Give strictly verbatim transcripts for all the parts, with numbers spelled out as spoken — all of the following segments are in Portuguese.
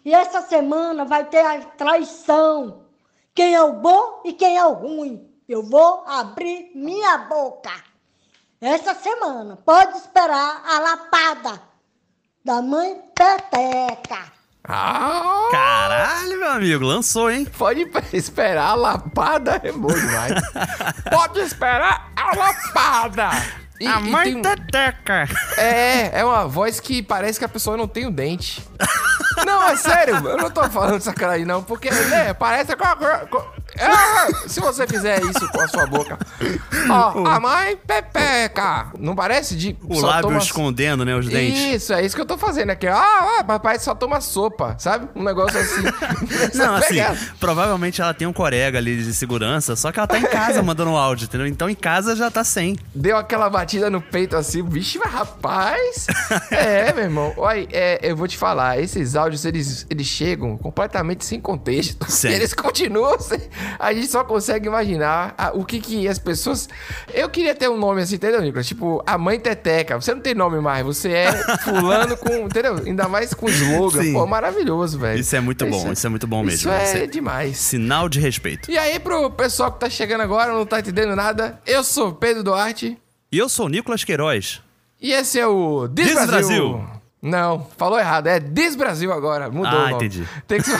E essa semana vai ter a traição. Quem é o bom e quem é o ruim. Eu vou abrir minha boca. Essa semana, pode esperar a lapada da mãe Peteca. Ah, caralho, meu amigo, lançou, hein? Pode esperar a lapada, é bom demais. Pode esperar a lapada. E, a mãe tem... Teteca. É, é uma voz que parece que a pessoa não tem o dente. Não, é sério, eu não tô falando sacanagem não, porque, né, parece... Se você fizer isso com a sua boca. Ó, a mãe Pepeca. Não parece de... O lábio toma... escondendo, né, os dentes. Isso, é isso que eu tô fazendo aqui. Ah, ah, papai só toma sopa, sabe? Um negócio assim. Não, assim, provavelmente ela tem um colega ali de segurança, só que ela tá em casa mandando áudio, entendeu? Então em casa já tá sem. Deu aquela batida no peito assim, vixe, mas rapaz. É, meu irmão. Olha, é, eu vou te falar, esses áudios, eles, eles chegam completamente sem contexto. Sim. Eles continuam sem... A gente só consegue imaginar a, o que que as pessoas... Eu queria ter um nome assim, entendeu, Nicolas? Tipo, a mãe Teteca. Você não tem nome mais, você é fulano com... Entendeu? Ainda mais com slogan. Sim. Pô, maravilhoso, velho. Isso é muito bom, isso, isso é muito bom mesmo. Isso é, isso é demais. Sinal de respeito. E aí, pro pessoal que tá chegando agora, não tá entendendo nada, eu sou Pedro Duarte. E eu sou o Nicolas Queiroz. E esse é o Diz, Diz Brasil. Brasil. Não, falou errado. É Diz Brasil agora. Mudou ah, o nome. entendi. Tem que...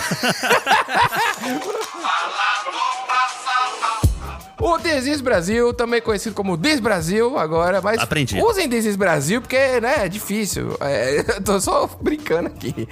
O Diz Brasil, também conhecido como Diz Brasil agora, mas Aprendi. Usem Diz Brasil porque, né, é difícil. É, eu tô só brincando aqui.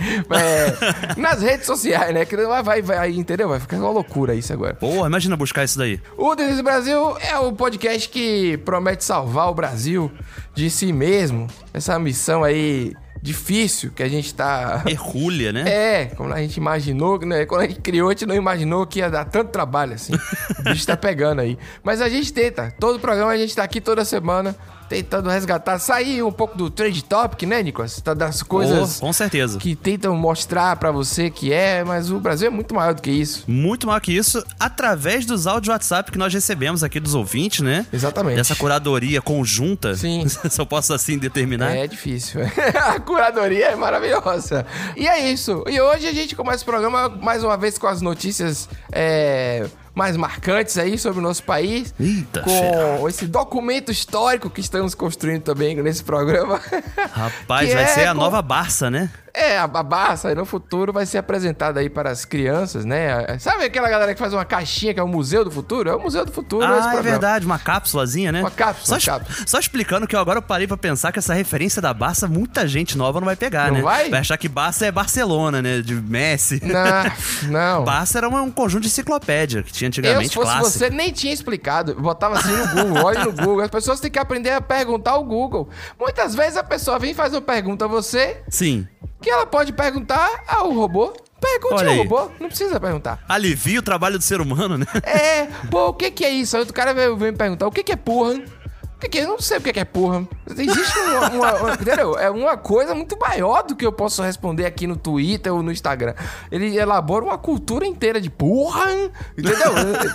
É, nas redes sociais, né, que vai, vai, entendeu? Vai ficar uma loucura isso agora. Porra, imagina buscar isso daí. O Diz Brasil é o podcast que promete salvar o Brasil de si mesmo. Essa missão aí... difícil que a gente tá... Hercúlea, né? É, como a gente imaginou, né? Quando a gente criou, a gente não imaginou que ia dar tanto trabalho assim. O bicho tá pegando aí. Mas a gente tenta. Todo programa a gente tá aqui toda semana tentando resgatar, sair um pouco do trade topic, né, Nicolas? Das coisas... Oh, com certeza. Que tentam mostrar pra você que é, mas o Brasil é muito maior do que isso. Muito maior que isso, através dos áudios WhatsApp que nós recebemos aqui dos ouvintes, né? Exatamente. Dessa curadoria conjunta. Sim. Se eu posso assim determinar. É difícil. A curadoria é maravilhosa. E é isso. E hoje a gente começa o programa mais uma vez com as notícias... É... mais marcantes aí sobre o nosso país. Eita, com cheira. Esse documento histórico que estamos construindo também nesse programa. Rapaz, vai é ser a com... nova Barça, né? É, a Barça no futuro vai ser apresentada aí para as crianças, né? Sabe aquela galera que faz uma caixinha que é o Museu do Futuro? É o Museu do Futuro. Ah, é verdade, uma cápsulazinha, né? Uma cápsula, só, uma cápsula. Só explicando que eu agora parei pra pensar que essa referência da Barça, muita gente nova não vai pegar, não né? Vai? Vai achar que Barça é Barcelona, né? De Messi. Não, não. Barça era um conjunto de enciclopédia que tinha antigamente, eu, se fosse clássico. Você, nem tinha explicado. Eu botava assim no Google, olha no Google. As pessoas têm que aprender a perguntar ao Google. Muitas vezes a pessoa vem e faz uma pergunta a você. Sim. Que ela pode perguntar ao robô. Pergunte ao robô, não precisa perguntar. Alivia o trabalho do ser humano, né? É, pô, o que que é isso? Aí o cara vem me perguntar, o que que é porra? O que que é? Eu não sei o que que é porra. Existe uma, uma, uma, entendeu? É uma coisa muito maior do que eu posso responder aqui no Twitter ou no Instagram. Ele elabora uma cultura inteira de porra, entendeu?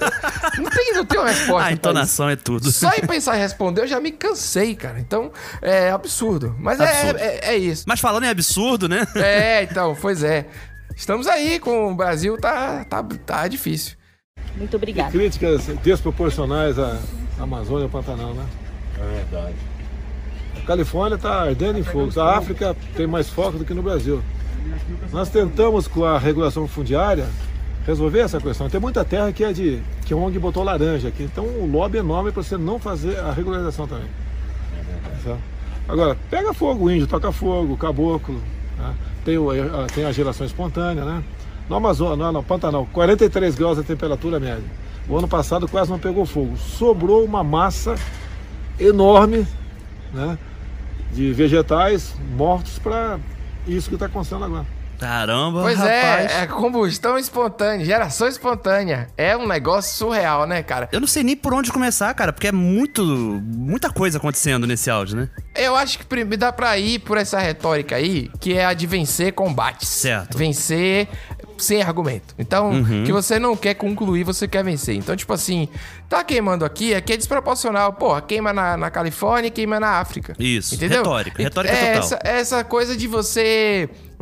Não tem, não tem uma resposta. A entonação é tudo. Só em pensar em responder eu já me cansei, cara. Então, é absurdo. Mas absurdo. É, é, é isso. Mas falando em absurdo, né? É, então, pois é. Estamos aí com o Brasil, tá, tá, tá difícil. Muito obrigada. Críticas desproporcionais à Amazônia e ao Pantanal, né? É verdade. A Califórnia está ardendo em fogo. A África tem mais foco do que no Brasil. Nós tentamos, com a regulação fundiária, resolver essa questão. Tem muita terra que é de que a O N G botou laranja aqui. Então o lobby é enorme para você não fazer a regularização também. Certo? Agora, pega fogo, o índio toca fogo, o caboclo. Né? Tem, o, tem a geração espontânea, né? No Amazonas, no Pantanal, quarenta e três graus a temperatura média. O ano passado quase não pegou fogo. Sobrou uma massa enorme, né, de vegetais mortos para isso que está acontecendo agora. Caramba, pois rapaz. é, é combustão espontânea, geração espontânea. É um negócio surreal, né, cara? Eu não sei nem por onde começar, cara, porque é muito, muita coisa acontecendo nesse áudio, né? Eu acho que dá pra ir por essa retórica aí, que é a de vencer combates. Certo. Vencer sem argumento. Então, uhum. que você não quer concluir, você quer vencer. Então, tipo assim, tá queimando aqui, aqui é desproporcional. Porra, queima na, na Califórnia e queima na África. Isso, entendeu? retórica, retórica é total. Essa, essa coisa de você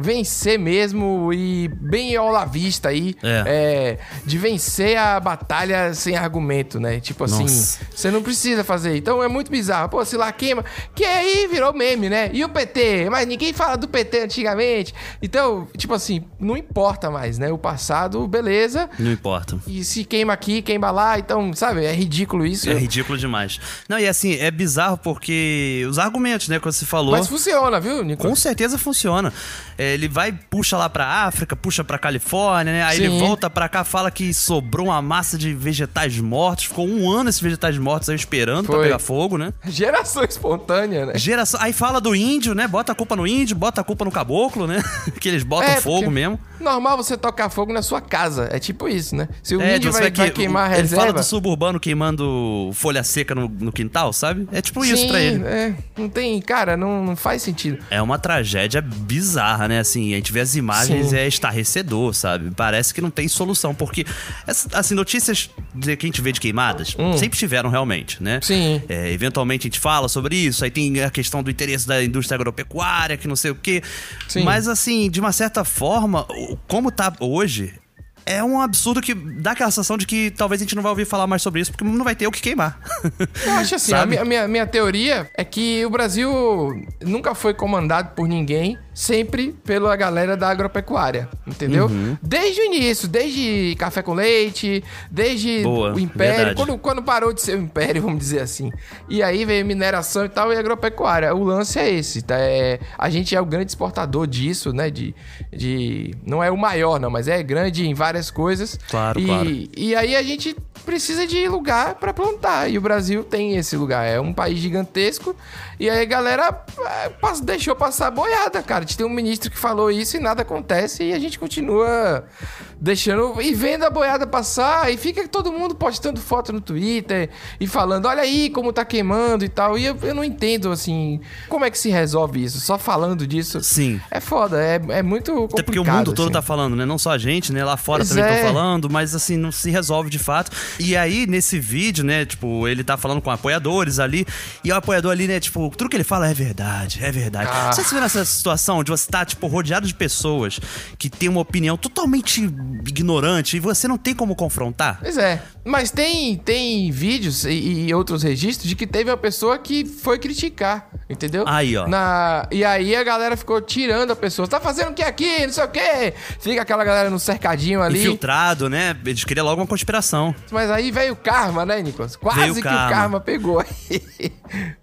vencer mesmo e bem ao la vista aí, É. é, de vencer a batalha sem argumento, né? Tipo assim, Nossa. você não precisa fazer. Então é muito bizarro. Pô, se lá queima, que aí virou meme, né? E o P T? Mas ninguém fala do P T antigamente. Então, tipo assim, não importa mais, né? O passado, beleza. Não importa. E se queima aqui, queima lá, então, sabe? É ridículo isso. É ridículo demais. Não, e assim, é bizarro porque os argumentos, né, que você falou... Mas funciona, viu, Nico? Com certeza funciona. É, ele vai, puxa lá pra África, puxa pra Califórnia, né? Aí Sim. ele volta pra cá, fala que sobrou uma massa de vegetais mortos. Ficou um ano esses vegetais mortos aí esperando Foi. pra pegar fogo, né? Geração espontânea, né? Geração... Aí fala do índio, né? Bota a culpa no índio, bota a culpa no caboclo, né? Que eles botam É, fogo porque mesmo. Normal você tocar fogo na sua casa. É tipo isso, né? Se o É, índio você vai, vê que vai queimar a ele reserva... fala do suburbano queimando folha seca no, no quintal, sabe? É tipo isso Sim, pra ele. É, não tem... Cara, não, não faz sentido. É uma tragédia bizarra, né? Assim, a gente vê as imagens Sim. e é estarrecedor, sabe? Parece que não tem solução, porque, essa- assim, notícias de que a gente vê de queimadas sempre tiveram realmente, né? Sim. É, eventualmente a gente fala sobre isso, aí tem a questão do interesse da indústria agropecuária, que não sei o quê. Sim. Mas, assim, de uma certa forma, o- como tá hoje... É um absurdo que dá aquela sensação de que talvez a gente não vai ouvir falar mais sobre isso, porque não vai ter o que queimar. Eu acho assim, a Sabe? minha, minha, minha teoria é que o Brasil nunca foi comandado por ninguém, sempre pela galera da agropecuária, entendeu? Uhum. Desde o início, desde café com leite, desde Boa, o Império, verdade. quando, quando parou de ser o Império, vamos dizer assim. E aí veio mineração e tal, e agropecuária. O lance é esse, tá? É, a gente é o grande exportador disso, né? De, de, não é o maior, não, mas é grande em várias coisas. Claro, e, claro. E aí a gente precisa de lugar pra plantar. E o Brasil tem esse lugar. É um país gigantesco. E aí a galera é, pass- deixou passar a boiada, cara. A gente tem um ministro que falou isso e nada acontece. E a gente continua deixando e vendo a boiada passar. E fica todo mundo postando foto no Twitter e falando, olha aí como tá queimando e tal. E eu, eu não entendo, assim, como é que se resolve isso. Só falando disso. Sim. É foda, é, é muito complicado. Até porque o mundo todo assim. tá falando, né? Não só a gente, né? Lá fora Pois também é. estão falando, mas assim, não se resolve de fato. E aí, nesse vídeo, né? Tipo, ele tá falando com apoiadores ali, e o apoiador ali, né? Tipo, tudo que ele fala é verdade, é verdade. Ah. Você se vê nessa situação de você estar, tipo, rodeado de pessoas que têm uma opinião totalmente ignorante e você não tem como confrontar? Pois é, mas tem, tem vídeos e, e outros registros de que teve uma pessoa que foi criticar, entendeu? Aí, ó. Na, e aí a galera ficou tirando a pessoa. Tá fazendo o que aqui? Não sei o quê. Fica aquela galera no cercadinho ali. Infiltrado, né? Eles queriam logo uma conspiração. Mas aí veio o karma, né, Nicolas? Quase Veio o que karma. o karma pegou aí.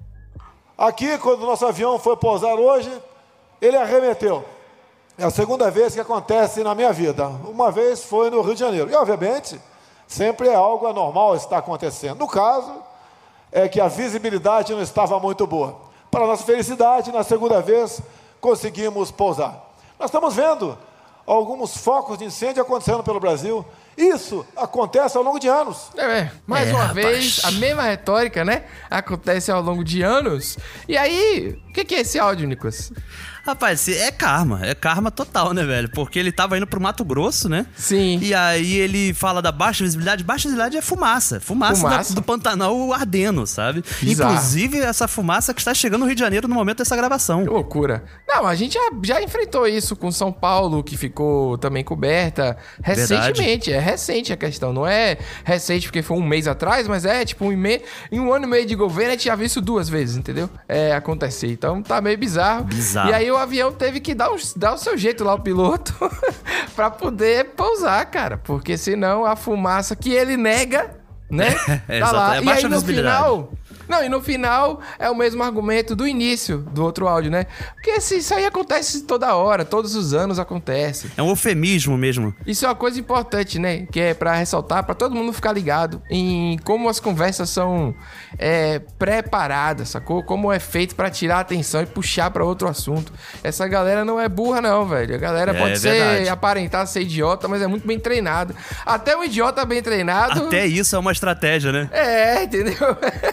Aqui, quando o nosso avião foi pousar hoje, ele arremeteu. É a segunda vez que acontece na minha vida. Uma vez foi no Rio de Janeiro. E, obviamente, sempre é algo anormal está acontecendo. No caso, é que a visibilidade não estava muito boa. Para nossa felicidade, na segunda vez, conseguimos pousar. Nós estamos vendo alguns focos de incêndio acontecendo pelo Brasil. Isso acontece ao longo de anos. É, mais É, uma rapaz. vez, a mesma retórica, né? Acontece ao longo de anos. E aí, o que, que é esse áudio, Nicolas? Rapaz, é karma, é karma total, né, velho? Porque ele tava indo pro Mato Grosso, né? Sim. E aí ele fala da baixa visibilidade. Baixa visibilidade é fumaça. Fumaça, Fumaça. da- do Pantanal ardendo, sabe? Bizarro. Inclusive, essa fumaça que está chegando no Rio de Janeiro no momento dessa gravação. Que loucura. Não, a gente já, já enfrentou isso com São Paulo, que ficou também coberta recentemente. É recente a questão. Não é recente porque foi um mês atrás, mas é tipo um mês. Em um ano e meio de governo, a gente já viu isso duas vezes, entendeu? É acontecer. Então tá meio bizarro. Bizarro. E aí o avião teve que dar, os- dar o seu jeito lá, o piloto, pra poder pousar, cara. Porque senão a fumaça que ele nega, né? É, tá exato. lá. É E baixa aí no visibilidade. final. Não, e no final é o mesmo argumento do início do outro áudio, né? Porque se isso aí acontece toda hora, todos os anos acontece. É um eufemismo mesmo. Isso é uma coisa importante, né? Que é pra ressaltar, pra todo mundo ficar ligado em como as conversas são é, preparadas, sacou? Como é feito pra tirar a atenção e puxar pra outro assunto. Essa galera não é burra, não, velho. A galera É, pode é ser, verdade. aparentar ser idiota, mas é muito bem treinado. Até um idiota bem treinado. Até isso é uma estratégia, né? É, entendeu? Não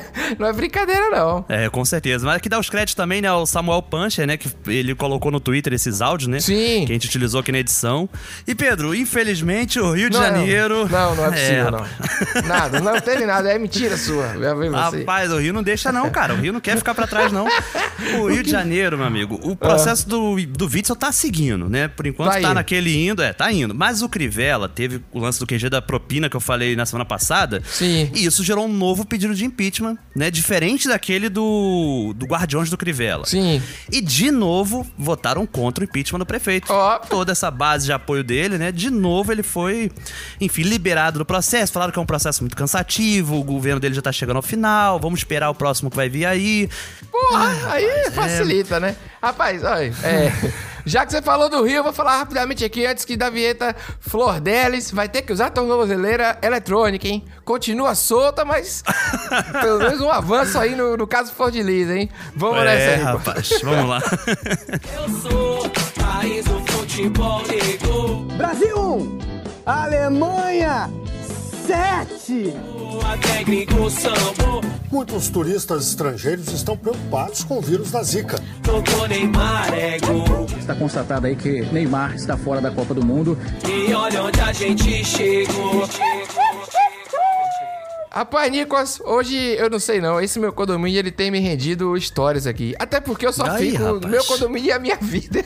Não é brincadeira, não. É, com certeza. Mas aqui dá os créditos também, né, ao Samuel Puncher, né, que ele colocou no Twitter esses áudios, né? Sim. Que a gente utilizou aqui na edição. E, Pedro, infelizmente, o Rio de não, Janeiro... Não, não é possível, é, não. Nada, não teve nada. É mentira sua. Você. Rapaz, o Rio não deixa não, cara. O Rio não quer ficar pra trás, não. O Rio de Janeiro, meu amigo, o processo ah. do, do Witzel tá seguindo, né? Por enquanto tá, tá naquele indo, é, tá indo. Mas o Crivella teve o lance do Q G da propina que eu falei na semana passada. Sim. E isso gerou um novo pedido de impeachment, né? Diferente daquele do, do Guardiões do Crivella. Sim. E de novo votaram contra o impeachment do prefeito. Oh. Toda essa base de apoio dele, né? De novo ele foi, enfim, liberado do processo. Falaram que é um processo muito cansativo, o governo dele já tá chegando ao final, vamos esperar o próximo que vai vir aí. Porra, Ai, aí rapaz, facilita, é... né? Rapaz, olha, é... Já que você falou do Rio, eu vou falar rapidamente aqui, antes que da vinheta Flor Delis, vai ter que usar a tornozeleira eletrônica, hein? Continua solta, mas pelo menos um avanço aí no, no caso Flor de Lis, hein? Vamos é, nessa aí. Rapaz, vamos lá. Eu sou país do futebol negro. Brasil um, Alemanha sete. Muitos turistas estrangeiros estão preocupados com o vírus da Zika. Está constatado aí que Neymar está fora da Copa do Mundo. E olha onde a gente chegou. Rapaz, Nicolas, hoje eu não sei não, esse meu condomínio ele tem me rendido histórias aqui. Até porque eu só Aí, fico rapaz. no meu condomínio e a minha vida.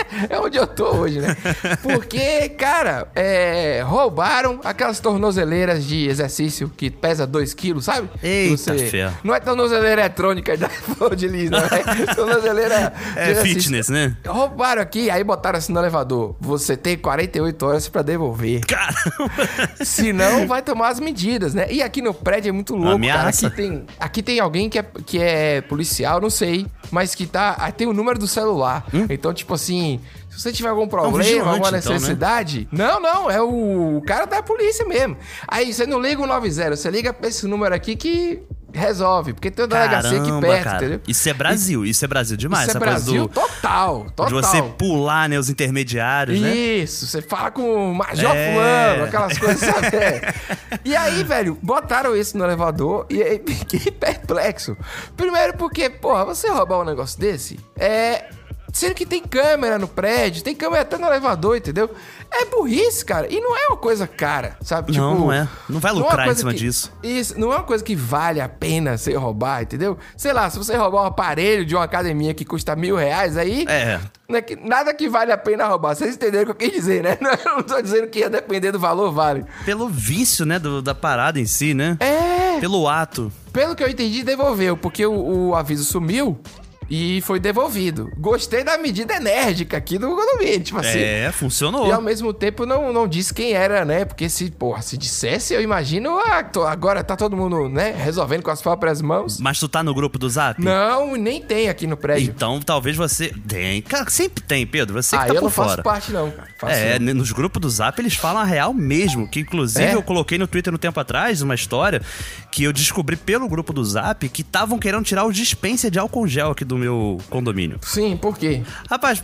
É onde eu tô hoje, né? Porque, cara, é, roubaram aquelas tornozeleiras de exercício que pesa dois quilos, sabe? Eita, Você, fé. não é tornozeleira eletrônica da Flor de Lis, não é? Tornozeleira de É exercício. fitness, né? Roubaram aqui, aí botaram assim no elevador. Você tem quarenta e oito horas pra devolver. Caramba! Senão vai tomar as medidas, né? E aqui no prédio é muito louco, Ameaça. cara. Aqui tem, aqui tem alguém que é, que é policial, não sei, mas que tá... ah, tem o número do celular. Hum? Então, tipo assim, se você tiver algum problema, vigilante, alguma então, necessidade... Né? Não, não, é o, o cara da polícia mesmo. Aí você não liga o nove zero, você liga pra esse número aqui que... resolve, porque tem o delegacia aqui perto, cara. entendeu? Isso é Brasil, isso é Brasil demais. Isso é essa coisa Brasil do, total, total. de você pular, né, os intermediários, né? Isso, você fala com o Major É. Fulano, aquelas coisas, sabe? É. E aí, velho, botaram isso no elevador e aí fiquei perplexo. Primeiro porque, porra, você roubar um negócio desse, é... sendo que tem câmera no prédio, tem câmera até no elevador, entendeu? É burrice, cara. E não é uma coisa cara, sabe? Não, tipo, não é. Não vai não é uma lucrar em coisa cima que- disso. Isso, não é uma coisa que vale a pena você roubar, entendeu? Sei lá, se você roubar um aparelho de uma academia que custa mil reais, aí... É. não é que- nada que vale a pena roubar. Vocês entenderam o que eu quis dizer, né? Não, eu não tô dizendo que ia depender do valor, vale. Pelo vício, né, do- da parada em si, né? É... Pelo ato. Pelo que eu entendi, devolveu, porque o, o aviso sumiu e foi devolvido. Gostei da medida enérgica aqui do condomínio, tipo assim. É, funcionou. E ao mesmo tempo não, não disse quem era, né? Porque se, porra, se dissesse, eu imagino, ah, tô- agora tá todo mundo, né, resolvendo com as próprias mãos. Mas tu tá no grupo do Zap? Não, nem tem aqui no prédio. Então talvez você... Tem. Cara, sempre tem, Pedro. Você que ah, tá eu por não faço fora. parte não, cara. Faço É, não. nos grupos do Zap eles falam a real mesmo, que inclusive É? eu coloquei no Twitter no tempo atrás uma história que eu descobri pelo grupo do Zap que estavam querendo tirar o dispenser de álcool gel aqui do meu condomínio. Sim, por quê? Rapaz,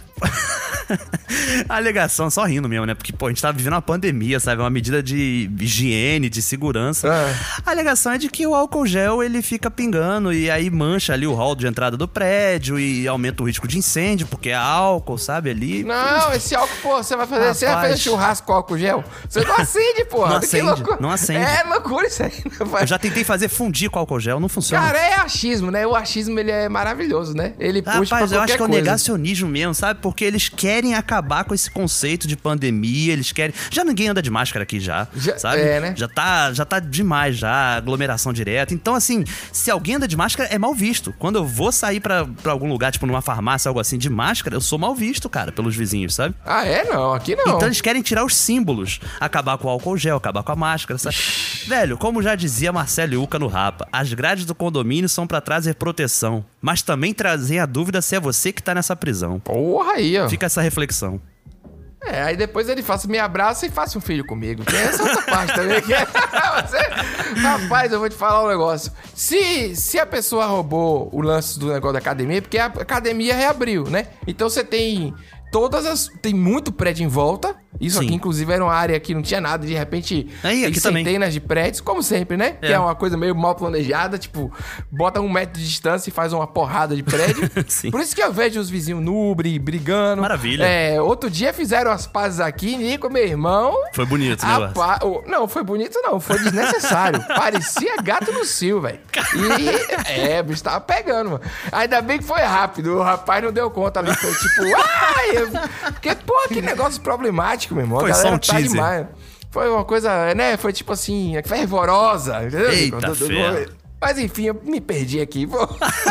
a alegação, só rindo mesmo, né? Porque, pô, a gente tá vivendo uma pandemia, sabe? Uma medida de higiene, de segurança. Ah. A alegação é de que o álcool gel, ele fica pingando e aí mancha ali o hall de entrada do prédio e aumenta o risco de incêndio, porque é álcool, sabe? Ali... Não, esse álcool, pô, você vai fazer, você vai Rapaz. fazer churrasco com álcool gel? Você não acende, porra. Não Que acende, loucura. não acende. É loucura isso aí. Não vai... Eu já tentei fazer fundir com álcool gel, não funciona. Cara, é achismo, né? O achismo, ele é maravilhoso, né? Ele puxa Rapaz, pra eu acho qualquer que é um coisa. negacionismo mesmo, sabe? Porque eles querem acabar com esse conceito de pandemia, eles querem... Já ninguém anda de máscara aqui já, Já- sabe? é, né? Já tá, já tá demais já, aglomeração direta. Então, assim, se alguém anda de máscara, é mal visto. Quando eu vou sair pra, pra algum lugar, tipo numa farmácia, algo assim, de máscara, eu sou mal visto, cara, pelos vizinhos, sabe? Ah, é? Não, aqui não. Então eles querem tirar os símbolos, acabar com o álcool gel, acabar com a máscara, sabe? Velho, como já dizia Marcelo Uca no Rapa, as grades do condomínio são pra trazer proteção, mas também trazer a dúvida se é você que tá nessa prisão. Porra aí, ó. Fica essa reflexão. É, aí depois ele faça me abraça e faça um filho comigo. Tem essa outra parte também que é... Você... Rapaz, eu vou te falar um negócio. Se, se a pessoa roubou o lance do negócio da academia, porque a academia reabriu, né? Então você tem todas as... Tem muito prédio em volta Isso Sim. aqui, inclusive, era uma área que não tinha nada. De repente, Aí, tem aqui centenas também. de prédios, como sempre, né? É. Que é uma coisa meio mal planejada. Tipo, bota um metro de distância e faz uma porrada de prédio. Sim. Por isso que eu vejo os vizinhos nubre, brigando. Maravilha. É, outro dia fizeram as pazes aqui, Nico, meu irmão. Foi bonito o negócio. Pa... oh, não, foi bonito não, foi desnecessário. Parecia gato no cio, velho. E, é, o bicho tava pegando, mano. Ainda bem que foi rápido, o rapaz não deu conta ali, foi tipo, ai, eu... porque, pô, que negócio problemático, meu irmão. Foi a galera só um tá teaser. demais. Foi uma coisa, né, foi tipo assim, fervorosa. Entendeu? Eita, Do- do- ferro. Mas enfim, eu me perdi aqui, pô.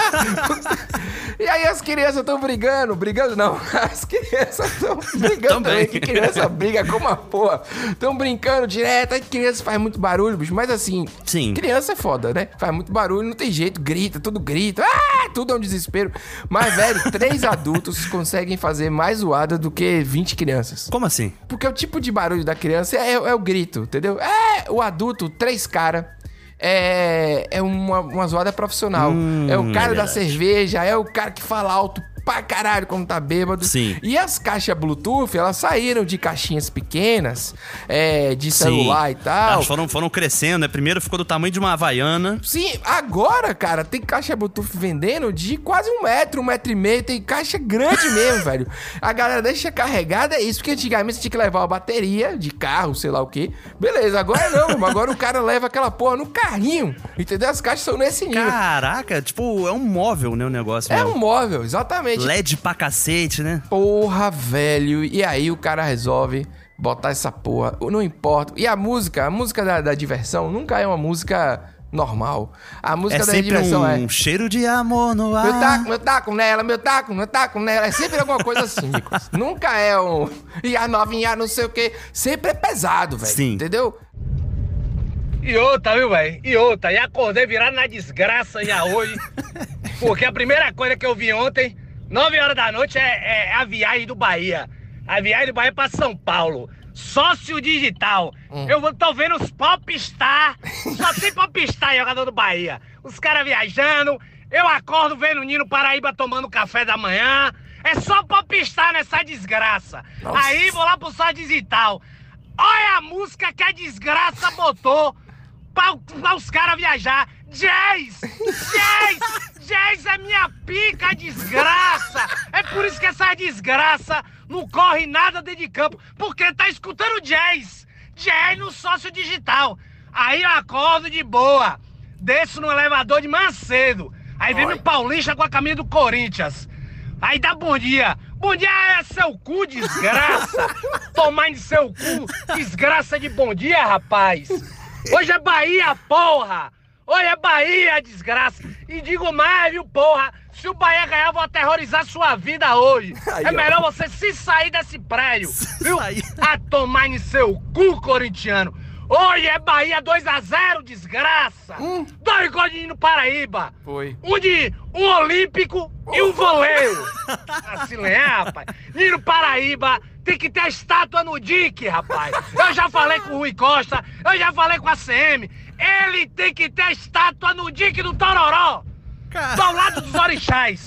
E aí as crianças estão brigando, brigando não, as crianças estão brigando também, que criança briga com uma porra. Estão brincando direto, aí criança faz muito barulho, bicho, mas assim, Sim. criança é foda, né? Faz muito barulho, não tem jeito, grita, tudo grita, ah, tudo é um desespero. Mas, velho, três adultos conseguem fazer mais zoada do que vinte crianças. Como assim? Porque o tipo de barulho da criança é, é o grito, entendeu? É o adulto, três caras. É, é uma, uma zoada profissional. Hum, é o cara é da verdade. cerveja, é o cara que fala alto pra caralho quando tá bêbado. Sim. E as caixas Bluetooth, elas saíram de caixinhas pequenas, é, de celular Sim. e tal. Elas foram, foram crescendo, né? Primeiro ficou do tamanho de uma Havaiana. Sim, agora, cara, tem caixa Bluetooth vendendo de quase um metro, um metro e meio. Tem caixa grande mesmo, velho. A galera deixa carregada, é isso. Porque antigamente você tinha que levar uma bateria de carro, sei lá o quê. Beleza, agora não, irmão. Agora o cara leva aquela porra no carrinho. Entendeu? As caixas são nesse nível. Caraca, tipo, é um móvel, né, o negócio. É mesmo. um móvel, exatamente. L E D pra cacete, né? Porra, velho. E aí o cara resolve botar essa porra. Não importa. E a música, a música da, da diversão nunca é uma música normal. A música É da sempre diversão um é... cheiro de amor no ar. Meu taco, meu taco nela, meu taco, meu taco nela. É sempre alguma coisa assim, Nicolas. Nunca é um... E a novinha, não sei o quê. Sempre é pesado, velho. Sim. Entendeu? E outra, viu, velho? E outra. E acordei virado na desgraça já hoje. Porque a primeira coisa que eu vi ontem, nove horas da noite, é, é a viagem do Bahia. A viagem do Bahia pra São Paulo. Sócio digital. Hum. Eu vou- tô vendo os popstar. Só tem popstar jogador do Bahia. Os caras viajando. Eu acordo vendo o Nino Paraíba tomando café da manhã. É só popstar nessa desgraça. Nossa. Aí vou lá pro sócio digital. Olha a música que a desgraça botou pra, pra os caras viajar. Jazz! Jazz! Jazz é minha pica, desgraça! É por isso que essa desgraça não corre nada dentro de campo, porque tá escutando jazz! Jazz no sócio digital. Aí eu acordo de boa, desço no elevador de manhã cedo. Aí vem Oi. o Paulista com a camisa do Corinthians. Aí dá bom dia. Bom dia é seu cu, desgraça. Tomar em seu cu, desgraça de bom dia, rapaz. Hoje é Bahia, porra. Hoje é Bahia, desgraça. E digo mais, viu, porra. Se o Bahia ganhar, eu vou aterrorizar sua vida hoje. Aí, É ó. melhor você se sair desse prédio, viu? sair. A tomar em seu cu, corintiano. Hoje é Bahia dois a zero, desgraça. Hum. Dois gols de no Paraíba. Foi. Um de um olímpico e um voleiro. Assim, é, rapaz. Nino Paraíba tem que ter estátua no D I C, rapaz. Eu já falei com o Rui Costa, eu já falei com a C M. Ele tem que ter estátua no D I C do Tororó. Do ao lado dos orixás.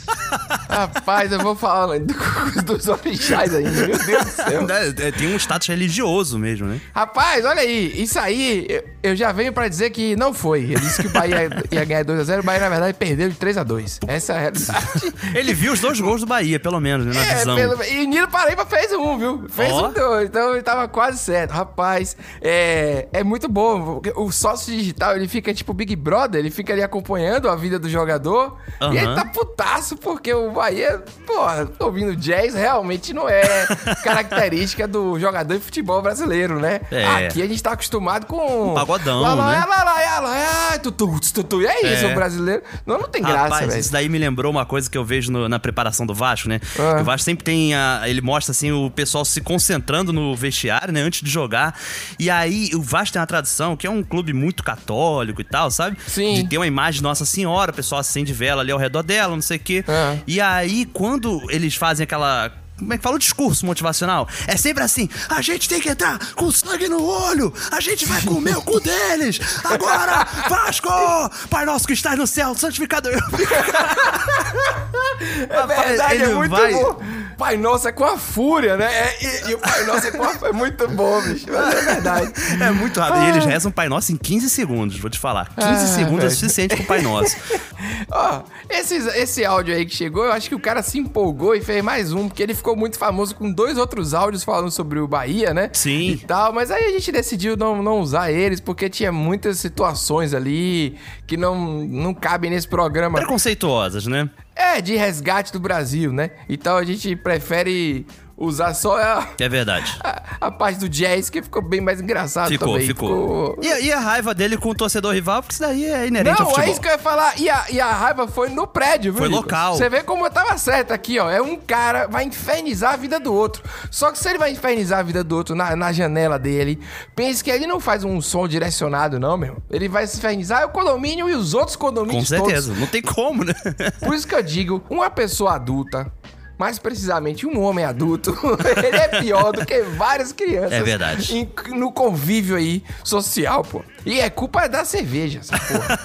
Rapaz, eu vou falar do- dos orixás ainda, meu Deus do céu. É, é, tem um status religioso mesmo, né? Rapaz, olha aí, isso aí, eu, eu já venho pra dizer que não foi. Ele disse que o Bahia ia ganhar dois a zero, o Bahia, na verdade, perdeu de três a dois. Essa é a realidade. Ele viu os dois gols do Bahia, pelo menos, né, na É, visão. pelo- e o Nino Paraíba fez um, viu? Fez Ó. um dois, então ele tava quase certo. Rapaz, é, é muito bom, porque o sócio digital, ele fica tipo Big Brother, ele fica ali acompanhando a vida do jogador, Aham. e ele tá putaço, porque o Bahia, porra, ouvindo jazz, realmente não é característica do jogador de futebol brasileiro, né? É. Aqui a gente tá acostumado com... Pagodão, lá, lá, né? Lá, lá, lá, lá, lá, tutu, tutu, e é isso, É. o brasileiro. Não, não tem graça, Rapaz, velho. isso daí me lembrou uma coisa que eu vejo no- na preparação do Vasco, né? Ah. Que o Vasco sempre tem a, ele mostra assim o pessoal se concentrando no vestiário, né, antes de jogar. E aí o Vasco tem uma tradição que é um clube muito católico e tal, sabe? Sim. De ter uma imagem de Nossa Senhora, o pessoal acende vela ali ao redor dela, não sei o quê. Ah. E aí quando eles fazem aquela... Como é que fala o discurso motivacional? É sempre assim, a gente tem que entrar com sangue no olho, a gente vai comer o cu deles, agora, Vasco! Pai nosso que estás no céu, santificado eu. É verdade, ele é muito vai, bom. Pai Nosso é com a fúria, né? É, e, e o Pai Nosso é com a... É muito bom, bicho. Mas é verdade. É muito rápido. Ah. E eles rezam o Pai Nosso em quinze segundos, vou te falar. quinze ah, segundos velho. É suficiente pro Pai Nosso. Ó, esses, esse áudio aí que chegou, eu acho que o cara se empolgou e fez mais um, porque ele ficou muito famoso com dois outros áudios falando sobre o Bahia, né? Sim. E tal, mas aí a gente decidiu não, não usar eles, porque tinha muitas situações ali que não, não cabem nesse programa. Preconceituosas, né? É, de resgate do Brasil, né? Então a gente prefere usar só a... É verdade. A, a parte do jazz, que ficou bem mais engraçado ficou, também. Ficou, ficou. E, e a raiva dele com o torcedor rival, porque isso daí é inerente não, ao futebol. Não, é isso que eu ia falar. E a, e a raiva foi no prédio, viu, foi Nicolas? Local. Você vê como eu tava certo aqui, ó. É um cara vai infernizar a vida do outro. Só que se ele vai infernizar a vida do outro na, na janela dele, pense que ele não faz um som direcionado, não, meu. Ele vai se infernizar é o condomínio e os outros condomínios todos. Com certeza, todos. Não tem como, né? Por isso que eu digo, uma pessoa adulta... Mais precisamente, um homem adulto, ele é pior do que várias crianças. É verdade. Em, no convívio aí, social, pô. E é culpa da cerveja, essa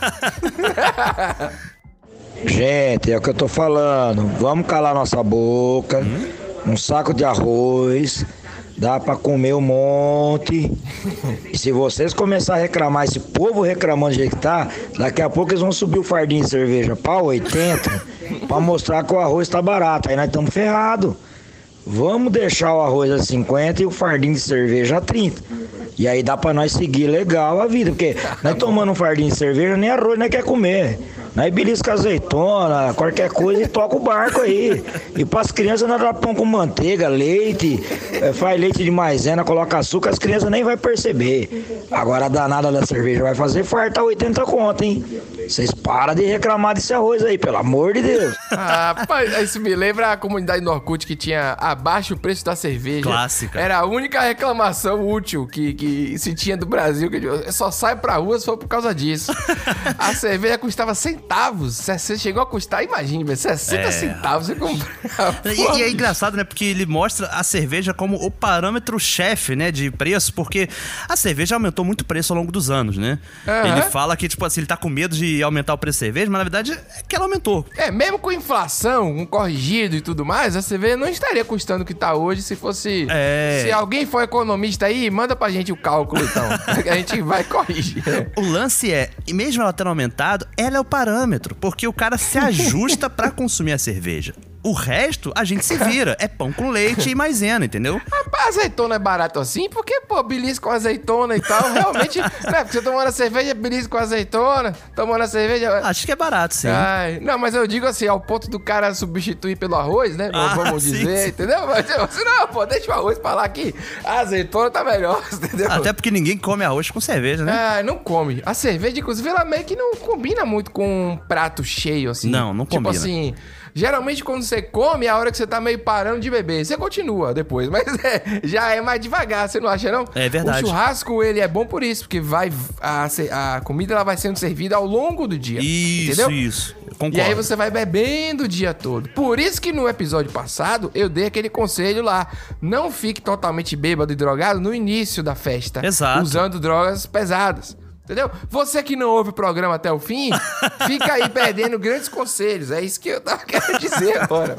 porra. Gente, é o que eu tô falando. Vamos calar nossa boca. Hum? Um saco de arroz. Dá pra comer um monte. E se vocês começarem a reclamar, esse povo reclamando do jeito que tá, daqui a pouco eles vão subir o fardinho de cerveja pra oitenta pra mostrar que o arroz tá barato. Aí nós estamos ferrados. Vamos deixar o arroz a cinquenta e o fardinho de cerveja a trinta. E aí dá pra nós seguir legal a vida. Porque nós tomando um fardinho de cerveja, nem arroz nós quer comer. Nós belisca azeitona, qualquer coisa e toca o barco aí. E pras crianças nós dá pão com manteiga, leite, é, faz leite de maisena, coloca açúcar, as crianças nem vai perceber. Agora a danada da cerveja vai fazer farta oitenta conto, hein? Vocês param de reclamar desse arroz aí, pelo amor de Deus. Ah, rapaz, isso me lembra a comunidade do Orkut que tinha abaixo o preço da cerveja. Clássica. Era a única reclamação útil que, que se tinha do Brasil, que só sai pra rua se for por causa disso. A cerveja custava centavos. Você chegou a custar, imagina, sessenta é. centavos você comprava. E, e é engraçado, né? Porque ele mostra a cerveja como o parâmetro-chefe, né? De preço, porque a cerveja aumentou muito o preço ao longo dos anos, né? Uhum. Ele fala que, tipo assim, ele tá com medo de aumentar o preço da cerveja, mas na verdade é que ela aumentou. É, mesmo com inflação, com corrigido e tudo mais, a cerveja não estaria custando o que tá hoje se fosse... É. Se alguém for economista aí, manda pra gente o cálculo, então. A gente vai corrigir. O lance é, e mesmo ela tendo aumentado, ela é o parâmetro, porque o cara se ajusta pra consumir a cerveja. O resto, a gente se vira. É pão com leite e maisena, entendeu? Rapaz, azeitona é barato assim, porque, pô, belisco com azeitona e tal, realmente... né, porque você tomando a cerveja, belisco com azeitona, tomando a cerveja... Acho que é barato, sim. Ai, não, mas eu digo assim, ao ponto do cara substituir pelo arroz, né? Ah, vamos sim, dizer, sim. Entendeu? Mas assim, não, pô, deixa o arroz pra lá aqui. A azeitona tá melhor, entendeu? Até porque ninguém come arroz com cerveja, né? Ah, não come. A cerveja, inclusive, ela meio que não combina muito com um prato cheio, assim. Não, não combina. Tipo assim... Geralmente, quando você come, é a hora que você tá meio parando de beber. Você continua depois, mas é, já é mais devagar, você não acha, não? É verdade. O churrasco, ele é bom por isso, porque vai a, a comida ela vai sendo servida ao longo do dia. Isso, entendeu? isso. Eu concordo. E aí você vai bebendo o dia todo. Por isso que no episódio passado, eu dei aquele conselho lá. Não fique totalmente bêbado e drogado no início da festa. Exato. Usando drogas pesadas. Entendeu? Você que não ouve o programa até o fim, fica aí perdendo grandes conselhos. É isso que eu tava querendo dizer agora.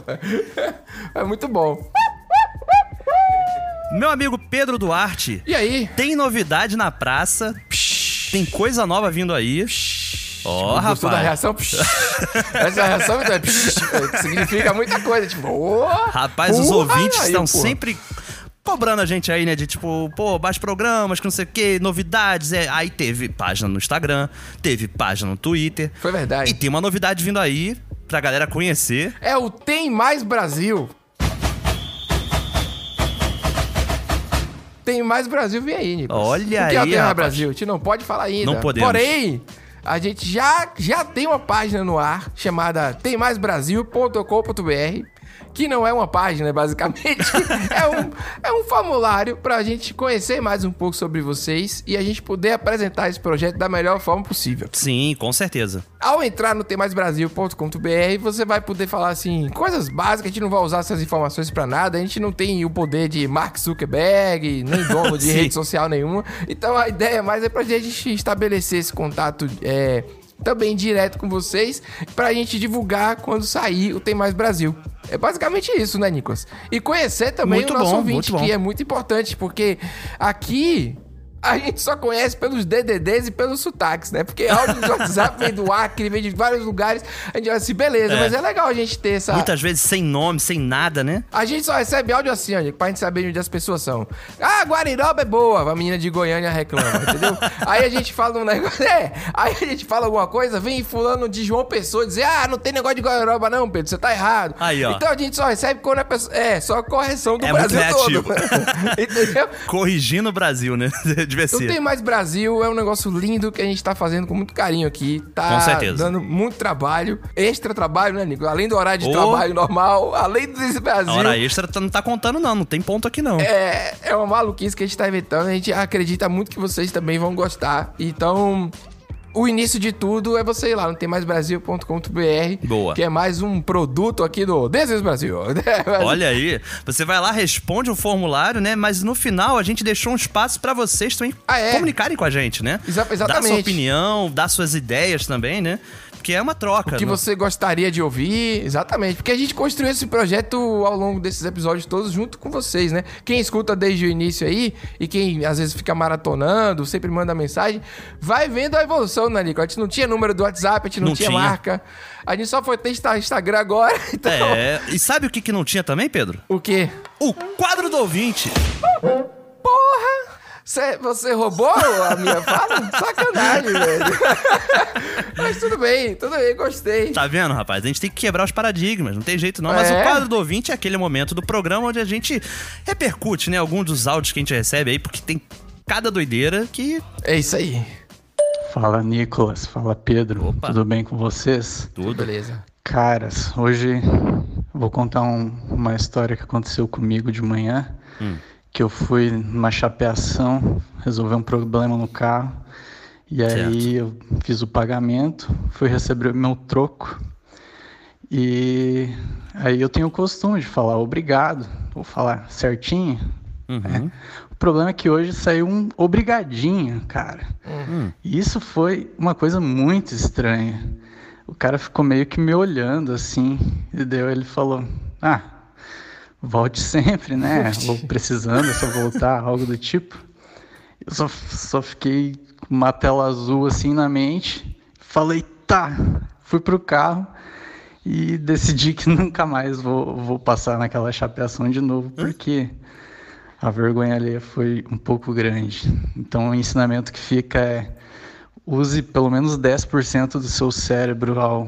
É muito bom. Meu amigo Pedro Duarte. E aí? Tem novidade na praça. Psh, tem coisa nova vindo aí. Ó, oh, rapaz. Da reação? Essa reação psh, significa muita coisa. Tipo, oh, rapaz, os ouvintes aí, estão porra. sempre... cobrando a gente aí, né, de tipo, pô, mais programas, que não sei o que, novidades, é. Aí teve página no Instagram, teve página no Twitter. Foi verdade. E tem uma novidade vindo aí, pra galera conhecer. É o Tem Mais Brasil. Tem Mais Brasil, vem aí, Nicolas. Olha aí, o que é o Tem Mais rapaz. Brasil? A gente não pode falar ainda. Não podemos. Porém, a gente já, já tem uma página no ar, chamada tem mais brasil ponto com ponto b r, que não é uma página, basicamente. é, um, é um formulário pra gente conhecer mais um pouco sobre vocês e a gente poder apresentar esse projeto da melhor forma possível. Sim, com certeza. Ao entrar no tem mais brasil ponto com ponto b r, você vai poder falar assim, coisas básicas, a gente não vai usar essas informações pra nada, a gente não tem o poder de Mark Zuckerberg, nem dono de rede social nenhuma. Então a ideia mais é pra gente estabelecer esse contato é, também direto com vocês, pra gente divulgar quando sair o Tem Mais Brasil. É basicamente isso, né, Nicolas? E conhecer também muito o nosso bom, ouvinte, que é muito importante, porque aqui a gente só conhece pelos D D Ds e pelos sotaques, né? Porque áudio do WhatsApp vem do Acre, vem de vários lugares. A gente vai assim, beleza, é. mas é legal a gente ter essa... Muitas vezes sem nome, sem nada, né? A gente só recebe áudio assim, ó, pra gente saber onde as pessoas são. Ah, Guariroba é boa, a menina de Goiânia reclama, entendeu? Aí a gente fala um negócio... É, aí a gente fala alguma coisa, vem fulano de João Pessoa dizer, ah, não tem negócio de Guariroba não, Pedro, você tá errado. Aí, ó. Então a gente só recebe quando a pessoa... É, só correção do é Brasil todo. Entendeu? Corrigindo o Brasil, né? Devia ser. Não Tem Mais Brasil é um negócio lindo que a gente tá fazendo com muito carinho aqui. Tá com certeza. Dando muito trabalho. Extra trabalho, né, Nico? Além do horário de oh. trabalho normal, além do Tem Brasil. A hora extra não tá contando, não. Não tem ponto aqui, não. É, é uma maluquice que a gente tá inventando. A gente acredita muito que vocês também vão gostar. Então... O início de tudo é você ir lá no tem mais brasil ponto com ponto b r. Boa. Que é mais um produto aqui do Tem Mais Brasil. Olha aí. Você vai lá, responde o formulário, né? Mas no final a gente deixou um espaço pra vocês também ah, é? comunicarem com a gente, né? Exa- exatamente. Dar sua opinião, dar suas ideias também, né? Porque é uma troca. O que não? você gostaria de ouvir, exatamente. Porque a gente construiu esse projeto ao longo desses episódios todos junto com vocês, né? Quem escuta desde o início aí e quem às vezes fica maratonando, sempre manda mensagem, vai vendo a evolução, né, Nico? A gente não tinha número do WhatsApp, a gente não, não tinha, tinha marca. A gente só foi testar Instagram agora. Então... É, e sabe o que, que não tinha também, Pedro? O quê? O quadro do ouvinte. Porra! Cê, você roubou a minha fala? Sacanagem, velho. Mas tudo bem, tudo bem, gostei. Tá vendo, rapaz? A gente tem que quebrar os paradigmas, não tem jeito não. Mas é. o quadro do ouvinte é aquele momento do programa onde a gente repercute, né, alguns dos áudios que a gente recebe aí, porque tem cada doideira que... É isso aí. Fala, Nicolas. Fala, Pedro. Opa. Tudo bem com vocês? Tudo. Beleza. Caras, hoje vou contar um, uma história que aconteceu comigo de manhã. Hum. Que eu fui numa chapeação, resolver um problema no carro. E aí certo. eu fiz o pagamento, fui receber o meu troco. E aí eu tenho o costume de falar obrigado, vou falar certinho. Uhum. Né? O problema é que hoje saiu um obrigadinho, cara. Uhum. E isso foi uma coisa muito estranha. O cara ficou meio que me olhando assim, e daí ele falou, ah... volte sempre, né? Ou precisando, é só voltar, algo do tipo. Eu só, só fiquei com uma tela azul assim na mente. Falei, tá. Fui pro carro e decidi que nunca mais vou, vou passar naquela chapeação de novo, porque a vergonha alheia foi um pouco grande. Então o ensinamento que fica é: use pelo menos dez por cento do seu cérebro ao,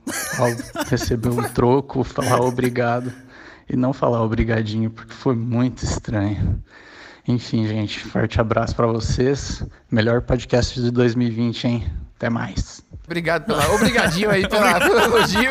ao receber um troco, falar obrigado. E não falar obrigadinho, porque foi muito estranho. Enfim, gente, forte abraço pra vocês. Melhor podcast de dois mil e vinte, hein? Até mais. Obrigado pela... Obrigadinho aí pela, pelo elogio.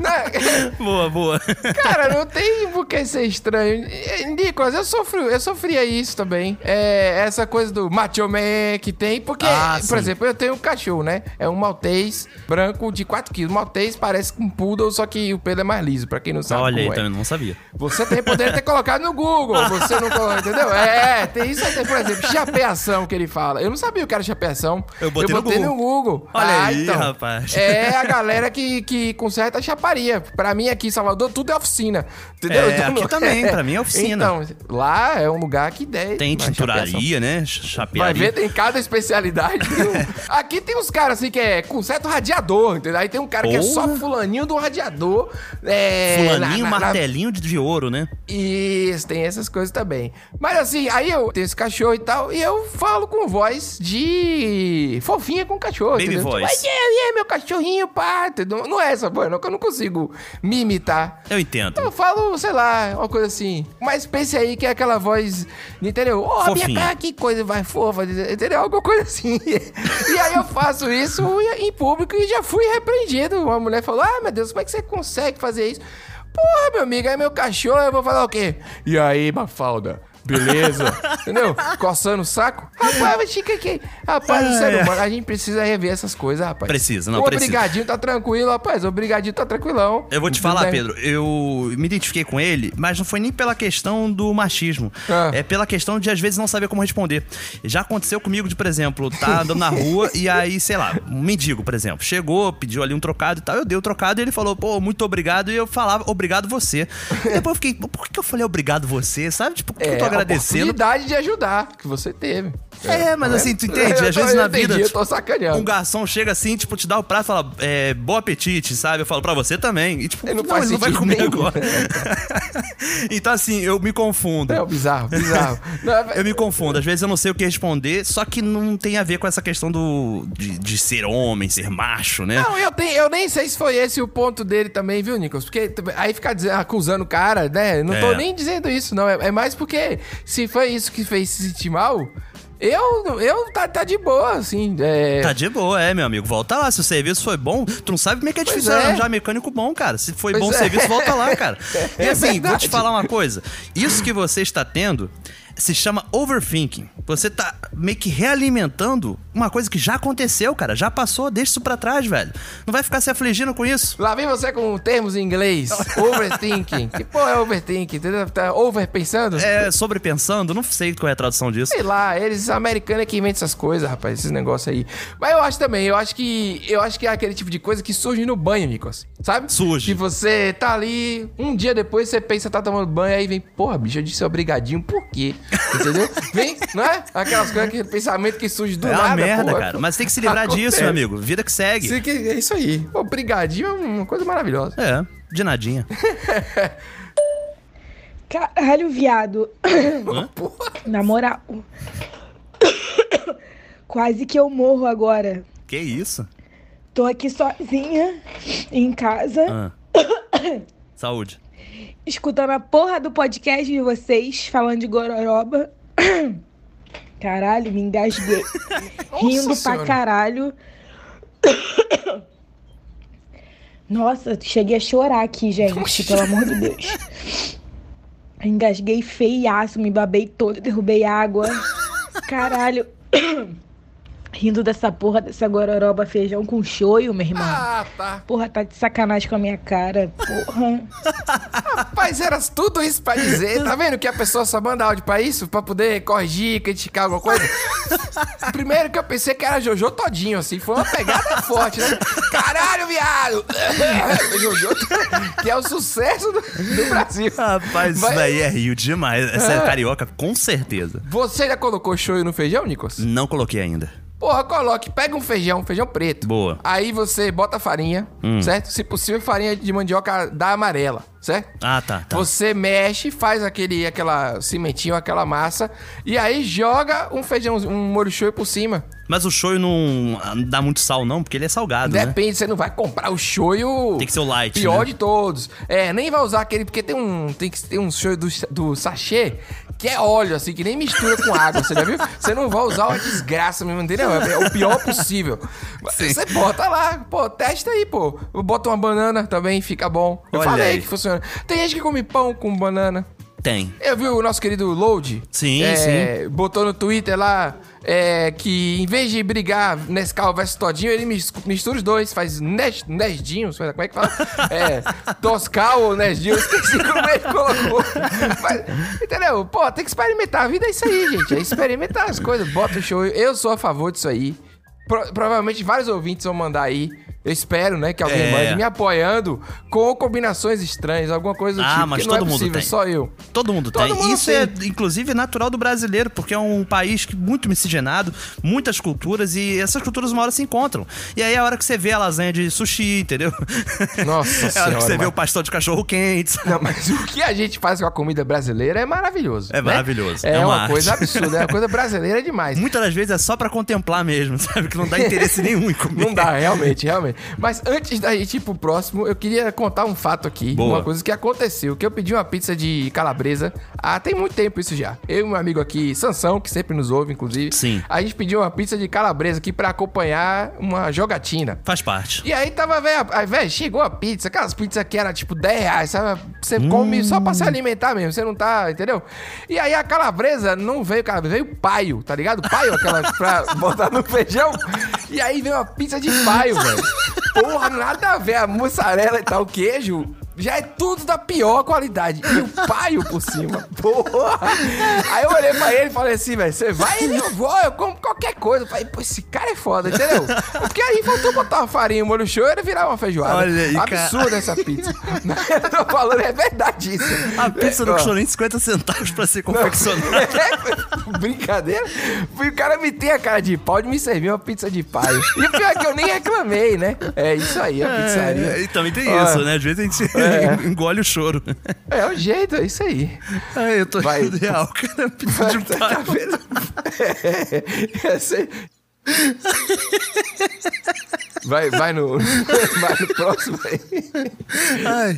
Boa, boa. Cara, não tem por que ser estranho. Nicolas, eu, sofri, eu sofria isso também. É, essa coisa do macho man que tem. Porque, ah, por exemplo, eu tenho um cachorro, né? É um maltês branco de quatro quilos. Maltês parece um poodle, só que o pelo é mais liso, pra quem não sabe. Olha aí, é. também não sabia. Você tem poder ter colocado no Google. Você não colocou, entendeu? É, tem isso aí. Por exemplo, chapeação que ele fala. Eu não sabia o que era chapeação. Eu botei, eu botei no, Google. no Google. Olha ah, aí, então, rapaz. É a galera que, que conserta a chaparia. Pra mim, aqui em Salvador, tudo é oficina. Entendeu? É, então, aqui também, pra mim é oficina. Então, lá é um lugar que der. Tem tinturaria, né? Chapearia. Vai ver, tem cada especialidade. Tem um... Aqui tem uns caras assim que é conserta o radiador, entendeu? Aí tem um cara oh. que é só fulaninho do radiador. É... Fulaninho, na, na, martelinho na... de ouro, né? Isso, tem essas coisas também. Mas assim, aí eu tenho esse cachorro e tal, e eu falo com voz de fofinha com o cachorro. Baby entendeu? voice. Tipo, yeah, meu cachorrinho, pá. Não, não é essa voz, não, que eu não consigo me imitar. Eu entendo. Eu falo, sei lá, uma coisa assim. Mas pense aí que é aquela voz, entendeu? Ó, oh, minha cara, que coisa vai fofa, entendeu? Alguma coisa assim. E aí eu faço isso em público e já fui repreendido. Uma mulher falou, ah, meu Deus, como é que você consegue fazer isso? Porra, meu amigo, é meu cachorro, eu vou falar o quê? E aí, Mafalda? beleza. Entendeu? Coçando o saco. Rapaz, mas fica aqui. Rapaz, o ser humano, a gente precisa rever essas coisas, rapaz. Precisa, não o precisa. O brigadinho tá tranquilo, rapaz. O brigadinho tá tranquilão. Eu vou te falar, Pedro, eu me identifiquei com ele, mas não foi nem pela questão do machismo. Ah. É pela questão de, às vezes, não saber como responder. Já aconteceu comigo de, por exemplo, tá andando na rua e aí, sei lá, um mendigo, por exemplo, chegou, pediu ali um trocado e tal, eu dei o trocado e ele falou, pô, muito obrigado, e eu falava, obrigado você. E depois eu fiquei, por que eu falei obrigado você, sabe? Tipo, é, eu tô agradecendo. A oportunidade de ajudar que você teve. É, mas assim, tu entende? Às vezes na vida, eu tô sacaneando. Um garçom chega assim, tipo, te dá o prato e fala, é, bom apetite, sabe? Eu falo, pra você também. E tipo, ele não, não, faz ele não vai comer nenhum. agora. Então assim, eu me confundo. É, bizarro, bizarro. Eu me confundo. Às vezes eu não sei o que responder, só que não tem a ver com essa questão do de, de ser homem, ser macho, né? Não, eu, tenho, eu nem sei se foi esse o ponto dele também, viu, Nicolas? Porque aí ficar dizendo, acusando o cara, né? Não tô é. nem dizendo isso, não. É, é mais porque se foi isso que fez se sentir mal... Eu, eu tá, tá de boa, assim. É... Tá de boa, é, meu amigo. Volta lá. Se o serviço foi bom, tu não sabe como é que é difícil é. arranjar mecânico bom, cara. Se foi pois bom o é. serviço, volta lá, cara. É, e assim, verdade. Vou te falar uma coisa. Isso que você está tendo se chama overthinking. Você tá meio que realimentando uma coisa que já aconteceu, cara. Já passou, deixa isso pra trás, velho. Não vai ficar se afligindo com isso. Lá vem você com termos em inglês. Overthinking. Que porra é overthinking? Tá overpensando? É, sobrepensando? Não sei qual é a tradução disso. Sei lá, eles americanos é que inventam essas coisas, rapaz. Esses negócios aí. Mas eu acho também, eu acho que eu acho que é aquele tipo de coisa que surge no banho, Nicolas. Sabe? Surge. Que você tá ali, um dia depois você pensa, tá tomando banho, aí vem, porra, bicho, eu disse obrigadinho, por quê? Entendeu? Vem, não é? Aquelas coisas, aquele pensamento que surge do é nada. É uma merda, porra. Cara. Mas tem que se livrar Acontece. disso, meu amigo. Vida que segue. Sim, que é isso aí. Pô, brigadinho é uma coisa maravilhosa. É, de nadinha. Caralho, viado. Hã? Na moral. Quase que eu morro agora. Que isso? Tô aqui sozinha, em casa. Ah. Saúde. Escutando a porra do podcast de vocês, falando de gororoba. Caralho, me engasguei. Rindo Nossa pra senhora. caralho. Nossa, cheguei a chorar aqui, gente. Oxi. Pelo amor de Deus. Engasguei feiaço, me babei todo, derrubei água. Caralho. Rindo dessa porra, dessa gororoba feijão com choio, meu irmão. Ah, tá. Porra, tá de sacanagem com a minha cara. Porra. Rapaz, era tudo isso pra dizer. Tá vendo que a pessoa só manda áudio pra isso? Pra poder corrigir, criticar alguma coisa? Primeiro que eu pensei que era Jojo todinho, assim. Foi uma pegada forte, né? Caralho, viado! Jojo, que é o sucesso do, do Brasil. Rapaz, Vai... isso daí é Rio demais. Essa é carioca, com certeza. Você já colocou shoyu no feijão, Nicolas? Não coloquei ainda. Porra, coloque, pega um feijão, feijão preto. Boa. Aí você bota farinha, hum. certo? Se possível, farinha de mandioca da amarela, certo? Ah, tá, tá. Você mexe, faz aquele, aquela cimentinho, aquela massa, e aí joga um feijão, um molho shoyu por cima. Mas o shoyu não dá muito sal, não? Porque ele é salgado, Depende, né? Você não vai comprar o shoyu... Tem que ser o light, pior né? de todos. É, nem vai usar aquele, porque tem um, tem que ter um shoyu do, do sachê, que é óleo, assim, que nem mistura com água, você já viu? Você não vai usar uma desgraça mesmo, entendeu? É o pior possível. Sim. Você bota lá, pô, testa aí, pô. Bota uma banana também, fica bom. Eu Olha falei aí. que funciona. Tem gente que come pão com banana. Tem. Eu vi o nosso querido Load. Sim, é, sim. Botou no Twitter lá é, que em vez de brigar Nescau versus Todinho, ele mistura os dois. Faz Nes, Nesdinho, como é que fala? É, Toscal ou Nesdinho, esqueci como ele colocou. Mas, entendeu? Pô, tem que experimentar. A vida é isso aí, gente. É experimentar as coisas. Bota o show. Eu sou a favor disso aí. Pro, provavelmente vários ouvintes vão mandar aí. Eu espero, né, que alguém É. mande me apoiando com combinações estranhas, alguma coisa do Ah, tipo. mas que não todo é mundo possível, tem. só eu. Todo mundo Todo tem. mundo Isso tem. é, inclusive, natural do brasileiro, porque é um país que muito miscigenado, muitas culturas, e essas culturas uma hora se encontram. E aí é a hora que você vê a lasanha de sushi, entendeu? Nossa É a hora senhora, que você vê mas- o pastel de cachorro quente. Não, mas o que a gente faz com a comida brasileira é maravilhoso. É né? maravilhoso. É, É uma uma coisa arte. absurda. É uma coisa brasileira demais. Muitas das vezes é só pra contemplar mesmo, sabe? Que não dá interesse nenhum em comer. Não dá, realmente, realmente. Mas antes da gente ir pro próximo, eu queria contar um fato aqui. Boa. Uma coisa que aconteceu, que eu pedi uma pizza de calabresa há tem muito tempo isso já. Eu e meu amigo aqui, Sansão, que sempre nos ouve, inclusive. Sim. A gente pediu uma pizza de calabresa aqui pra acompanhar uma jogatina. Faz parte. E aí tava, velho, aí, velho, chegou a pizza, aquelas pizzas que era tipo dez reais, sabe? Você hum. come só pra se alimentar mesmo, você não tá, entendeu? E aí a calabresa não veio calabresa, veio paio, tá ligado? Paio, aquela pra botar no feijão. E aí veio uma pizza de paio, velho. Porra, nada a ver, a mussarela e tal, o queijo... Já é tudo da pior qualidade. E o paio por cima. Porra! Aí eu olhei pra ele e falei assim, velho, você vai? Ele, eu vou, eu como qualquer coisa. Eu falei, pô, esse cara é foda, entendeu? Porque aí faltou botar uma farinha, um molho show e ele virar uma feijoada. Olha aí, absurda cara. Essa pizza. Eu tô falando, é verdade isso. A pizza é, não custou nem cinquenta centavos pra ser confeccionada. É, brincadeira. O cara me tem a cara de pau de me servir uma pizza de paio. E o pior é que eu nem reclamei, né? É isso aí, a pizzaria. É, e também tem Ó, isso, né? Às vezes a gente... É. Engole o choro. É o jeito, é isso aí. Ai, eu tô vai, rindo real, cara. Pizza de paio. Tá vendo? É, é, sei. Vai, vai no. Vai no próximo aí. Ai.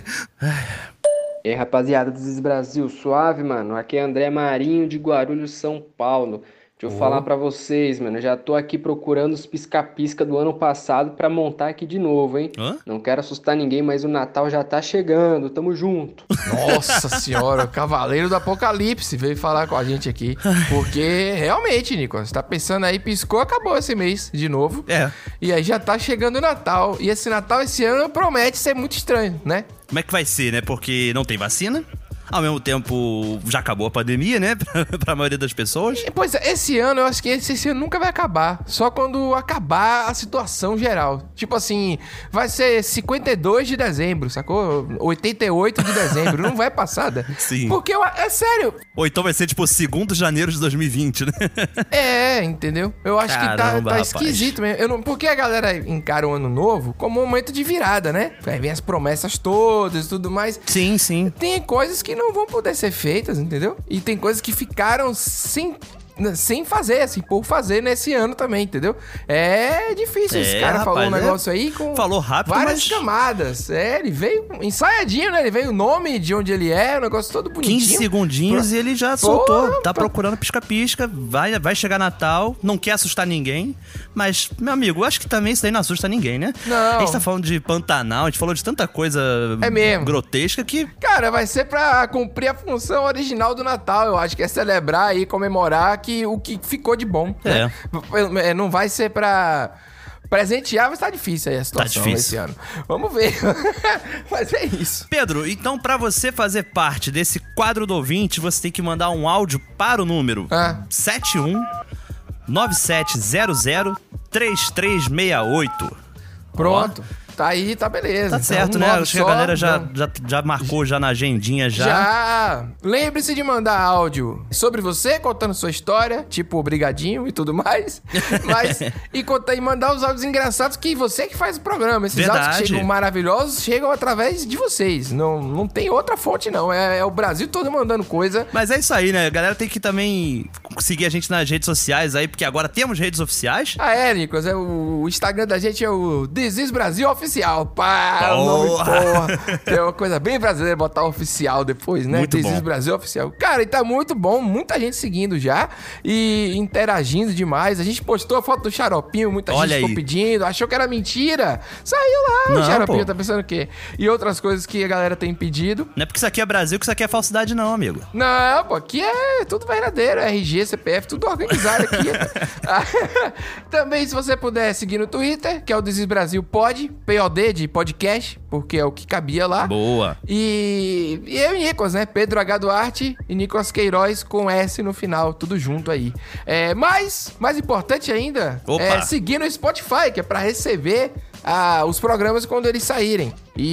E aí, rapaziada do Zis Brasil, suave, mano? Aqui é André Marinho de Guarulhos, São Paulo. Deixa eu oh. falar pra vocês, mano. Eu já tô aqui procurando os pisca-pisca do ano passado pra montar aqui de novo, hein? Hã? Não quero assustar ninguém, mas o Natal já tá chegando. Tamo junto. Nossa senhora, o Cavaleiro do Apocalipse veio falar com a gente aqui. Porque, realmente, Nicolas, você tá pensando aí, piscou, acabou esse mês de novo. É. E aí já tá chegando o Natal. E esse Natal, esse ano, promete ser muito estranho, né? Como é que vai ser, né? Porque não tem vacina. Ao mesmo tempo, já acabou a pandemia, né? pra, pra maioria das pessoas. Pois é, esse ano, eu acho que esse, esse ano nunca vai acabar. Só quando acabar a situação geral. Tipo assim, vai ser cinquenta e dois de dezembro, sacou? oitenta e oito de dezembro. Não vai passar, né? Sim. Porque, eu, é sério. Ou então vai ser, tipo, segundo de janeiro de dois mil e vinte, né? É, entendeu? Eu acho Caramba, que tá, tá esquisito mesmo. Eu não, porque a galera encara o ano novo como um momento de virada, né? Aí vem as promessas todas e tudo mais. Sim, sim. Tem coisas que não vão poder ser feitas, entendeu? E tem coisas que ficaram sem... sem fazer, assim, por fazer nesse ano também, entendeu? É difícil. É, esse cara rapaz, falou um negócio é... aí com falou rápido, várias mas... camadas. É, ele veio ensaiadinho, né? Ele veio o nome de onde ele é, o negócio todo bonitinho. quinze segundinhos Pro... e ele já soltou. Pô, tá pra... procurando pisca-pisca, vai, vai chegar Natal, não quer assustar ninguém, mas, meu amigo, eu acho que também isso daí não assusta ninguém, né? Não. A gente tá falando de Pantanal, a gente falou de tanta coisa é mesmo. grotesca que... Cara, vai ser pra cumprir a função original do Natal, eu acho que é celebrar e comemorar que o que ficou de bom. É. Né? Não vai ser pra presentear, mas tá difícil aí a situação tá esse ano. Vamos ver. Mas é isso. Pedro, então pra você fazer parte desse quadro do ouvinte, você tem que mandar um áudio para o número ah. sete um nove sete zero zero três três seis oito. Pronto. Ó. Tá aí, tá beleza. Tá certo, então, né? Acho que a galera já, já, já marcou já na agendinha já. Já! Lembre-se de mandar áudio sobre você, contando sua história, tipo brigadinho e tudo mais. Mas, e, contar, e mandar os áudios engraçados que você que faz o programa. Esses Verdade. áudios que chegam maravilhosos chegam através de vocês. Não, não tem outra fonte, não. É, é o Brasil todo mandando coisa. Mas é isso aí, né? A galera tem que também seguir a gente nas redes sociais aí, porque agora temos redes oficiais. Ah, é, Nicolas. É o, o Instagram da gente é o This is Brasil Oficial. Pá, o nome, porra. É uma coisa bem brasileira botar oficial depois, né? Muito bom. Brasil Oficial. Cara, e tá muito bom. Muita gente seguindo já e interagindo demais. A gente postou a foto do xaropinho, muita Olha gente ficou aí. pedindo, achou que era mentira. Saiu lá, Não, o xaropinho pô. tá pensando o quê? E outras coisas que a galera tem pedido. Não é porque isso aqui é Brasil que isso aqui é falsidade não, amigo. Não, pô, aqui é tudo verdadeiro. R G, C P F, tudo organizado aqui. Também, se você puder seguir no Twitter, que é o This is Brasil Pod, P O D de podcast, porque é o que cabia lá. Boa. E, e eu e Nicolas, né? Pedro H. Duarte e Nicolas Queiroz com S no final, tudo junto aí. É, mas, mais importante ainda, Opa. é seguir no Spotify, que é pra receber ah, os programas quando eles saírem.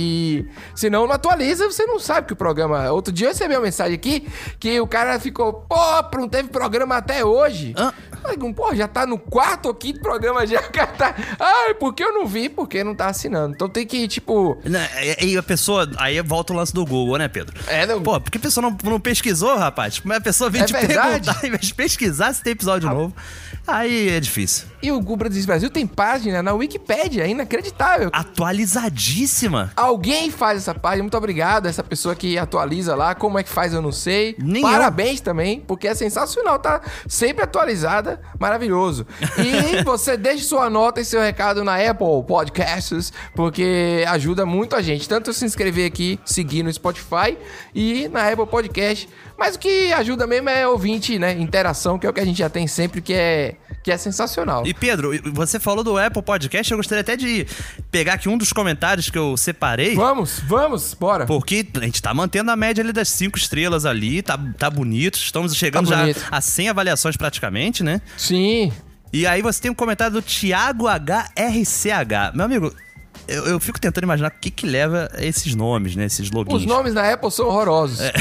E se não, não atualiza, você não sabe que o programa... Outro dia eu recebi uma mensagem aqui que o cara ficou, pô, não teve programa até hoje. Hã? Pô, já tá no quarto ou quinto programa já, o cara tá... Ah, por que eu não vi? Porque não tá assinando. Então tem que, tipo... E a pessoa... Aí volta o lance do Google, né, Pedro? É, não... Pô, porque a pessoa não, não pesquisou, rapaz? Mas a pessoa vem é te verdade? perguntar, em vez de pesquisar se tem episódio ah. novo. Aí é difícil. E o Google Brasil Brasil tem página na Wikipédia, é inacreditável. Atualizadíssima. Alguém faz essa página, muito obrigado a essa pessoa que atualiza lá. Como é que faz, eu não sei. Nem Parabéns eu. também, porque é sensacional, tá sempre atualizada, maravilhoso. E você deixe sua nota e seu recado na Apple Podcasts, porque ajuda muito a gente. Tanto se inscrever aqui, seguir no Spotify e na Apple Podcast. Mas o que ajuda mesmo é ouvinte, né? Interação, que é o que a gente já tem sempre, que é, que é sensacional. E Pedro, você falou do Apple Podcast, eu gostaria até de pegar aqui um dos comentários que eu separei. Vamos, vamos, bora. Porque a gente tá mantendo a média ali das cinco estrelas ali, tá, tá bonito. Estamos chegando tá bonito. já a cem avaliações praticamente, né? Sim. E aí você tem um comentário do Thiago H R C H. Meu amigo... Eu, eu fico tentando imaginar o que que leva esses nomes, né? Esses logins. Os nomes da Apple são horrorosos. É.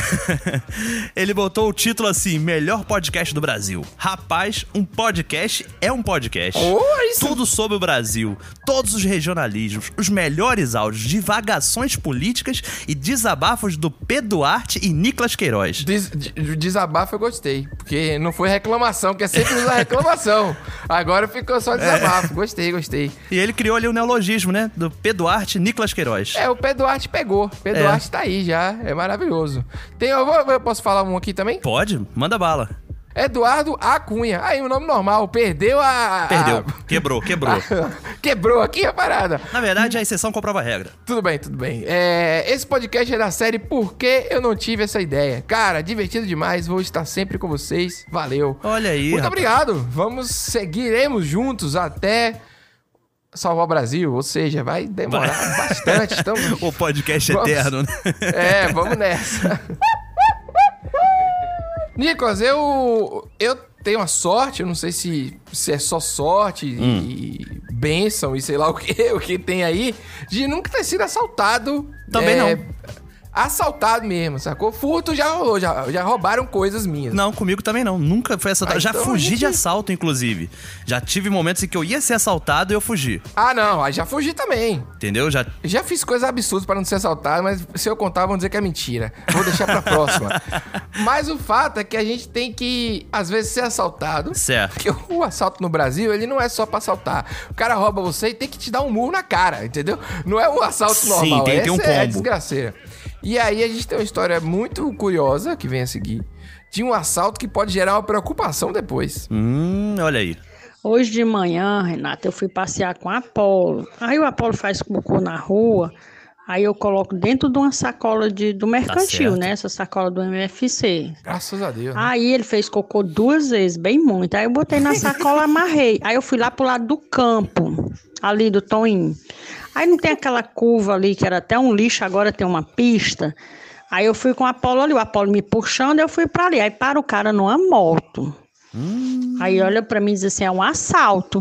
Ele botou o título assim, melhor podcast do Brasil. Rapaz, um podcast é um podcast. Oh, isso... Tudo sobre o Brasil, todos os regionalismos, os melhores áudios, divagações políticas e desabafos do P. Duarte e Nicolas Queiroz. Des, desabafo eu gostei, porque não foi reclamação, porque é sempre usar reclamação. Agora ficou só desabafo. É. Gostei, gostei. E ele criou ali o neologismo, né? Do P. Duarte e Nicolas Queiroz. É, o P. Duarte pegou. P. É. Duarte tá aí já. É maravilhoso. Tem, eu, vou, eu posso falar um aqui também? Pode, manda bala. Eduardo Acunha. Aí, o nome normal. Perdeu a... Perdeu. A... Quebrou, quebrou. Quebrou aqui a parada. Na verdade, a exceção comprova a regra. Tudo bem, tudo bem. É, esse podcast é da série Por que eu não tive essa ideia? Cara, divertido demais. Vou estar sempre com vocês. Valeu. Olha aí, Muito rapaz. obrigado. Vamos, seguiremos juntos até... salvar o Brasil, ou seja, vai demorar vai. bastante. Então, o podcast vamos, eterno, né? É, vamos nessa. Nicolas, eu, eu tenho uma sorte, eu não sei se, se é só sorte hum. e bênção e sei lá o que, o que tem aí, de nunca ter sido assaltado. Também é, não. Assaltado mesmo, sacou? Furto já rolou, já, já roubaram coisas minhas. Não, comigo também não. Nunca foi assaltado. Ah, já então fugi gente... de assalto, inclusive. Já tive momentos em que eu ia ser assaltado e eu fugi. Ah, não. Aí já fugi também. Entendeu? Já já fiz coisas absurdas pra não ser assaltado, mas se eu contar, vão dizer que é mentira. Vou deixar pra próxima. Mas o fato é que a gente tem que, às vezes, ser assaltado. Certo. Porque o assalto no Brasil, ele não é só pra assaltar. O cara rouba você e tem que te dar um murro na cara, entendeu? Não é um assalto Sim, normal. Sim, tem que ter um combo. É desgraceira. E aí a gente tem uma história muito curiosa que vem a seguir, de um assalto que pode gerar uma preocupação depois. Hum, olha aí. Hoje de manhã, Renata, eu fui passear com o Apolo. Aí o Apolo faz cocô na rua, aí eu coloco dentro de uma sacola de, do mercantil, tá, né? Essa sacola do M F C. Graças a Deus. Né? Aí ele fez cocô duas vezes, bem muito. Aí eu botei na sacola, amarrei. Aí eu fui lá pro lado do campo, ali do Toninho. Aí não tem aquela curva ali, que era até um lixo, agora tem uma pista. Aí eu fui com o Apolo ali, o Apolo me puxando, eu fui pra ali. Aí para o cara numa moto. Hum. Aí olha pra mim e diz assim, é um assalto.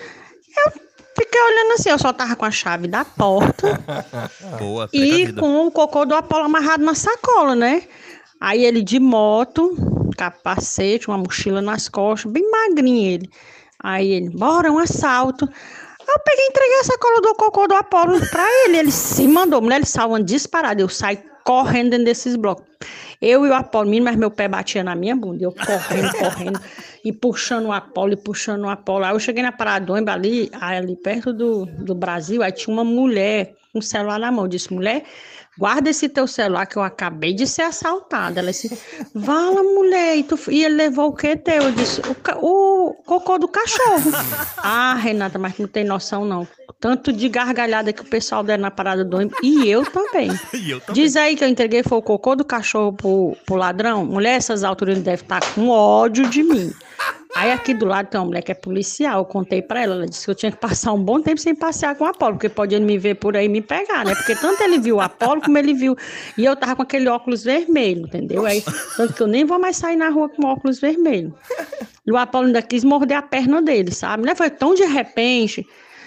Eu fiquei olhando assim, eu só tava com a chave da porta. Boa, e com o cocô do Apolo amarrado na sacola, né? Aí ele de moto, capacete, uma mochila nas costas, bem magrinho ele. Aí ele, bora, é um assalto. Eu peguei e entreguei a sacola do cocô do Apolo pra ele. Ele se mandou. Mulher, ele saiu uma disparada. Eu saí correndo dentro desses blocos. Eu e o Apolo, mas meu pé batia na minha bunda. Eu correndo, correndo. E puxando o Apolo, e puxando o Apolo. Aí eu cheguei na Paradôiba ali, ali perto do, do Brasil. Aí tinha uma mulher com o celular na mão. Eu disse, mulher, guarda esse teu celular que eu acabei de ser assaltada. Ela disse, vala, mulher. E, tu... e ele levou o que teu? Eu disse, o, ca... o cocô do cachorro. Ah, Renata, mas não tem noção não. Tanto de gargalhada que o pessoal der na parada do ônibus. E eu também. E eu também. Diz aí que eu entreguei foi o cocô do cachorro pro, pro ladrão. Mulher, essas alturas ele deve estar com ódio de mim. Aí aqui do lado tem uma mulher que é policial, eu contei pra ela, ela disse que eu tinha que passar um bom tempo sem passear com o Apolo, porque pode ele me ver por aí e me pegar, né? Porque tanto ele viu o Apolo como ele viu, e eu tava com aquele óculos vermelho, entendeu? Aí, tanto que eu nem vou mais sair na rua com óculos vermelho. E o Apolo ainda quis morder a perna dele, sabe? Né? Foi tão de repente,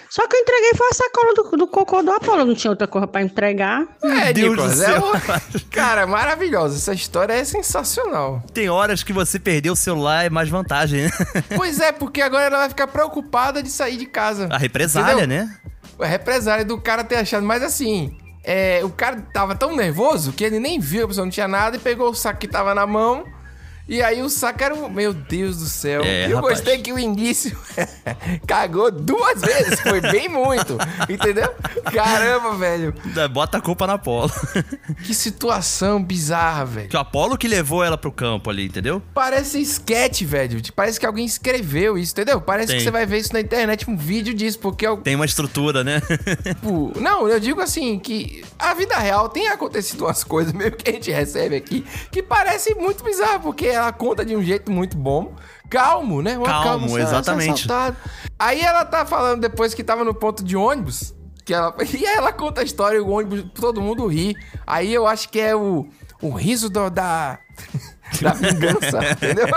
Só que eu entreguei foi a sacola do, do cocô do Apolo, não tinha outra coisa pra entregar. É, Nicolas, é o... Cara, maravilhosa. Essa história é sensacional. Tem horas que você perder o celular é mais vantagem, né? Pois é, porque agora ela vai ficar preocupada de sair de casa. A represália, entendeu? Né? A represália do cara ter achado. Mas assim, é, o cara tava tão nervoso que ele nem viu, a pessoa não tinha nada e pegou o saco que tava na mão. E aí o saco era um... Meu Deus do céu. É, eu rapaz. gostei que o início cagou duas vezes. Foi bem muito. Entendeu? Caramba, velho. Bota a culpa na Apolo. Que situação bizarra, velho. Que o Apolo que levou ela pro campo ali, entendeu? Parece sketch, velho. Parece que alguém escreveu isso, entendeu? Parece Tem. que você vai ver isso na internet, um vídeo disso, porque... Eu... Tem uma estrutura, né? Tipo, não, eu digo assim, que a vida real tem acontecido umas coisas mesmo que a gente recebe aqui, que parece muito bizarro, porque ela conta de um jeito muito bom, calmo, né? Uma Calmo, calma, exatamente. Aí ela tá falando depois que tava no ponto de ônibus, que ela, e aí ela conta a história e o ônibus, todo mundo ri. Aí eu acho que é o, o riso do, da... da vingança, entendeu?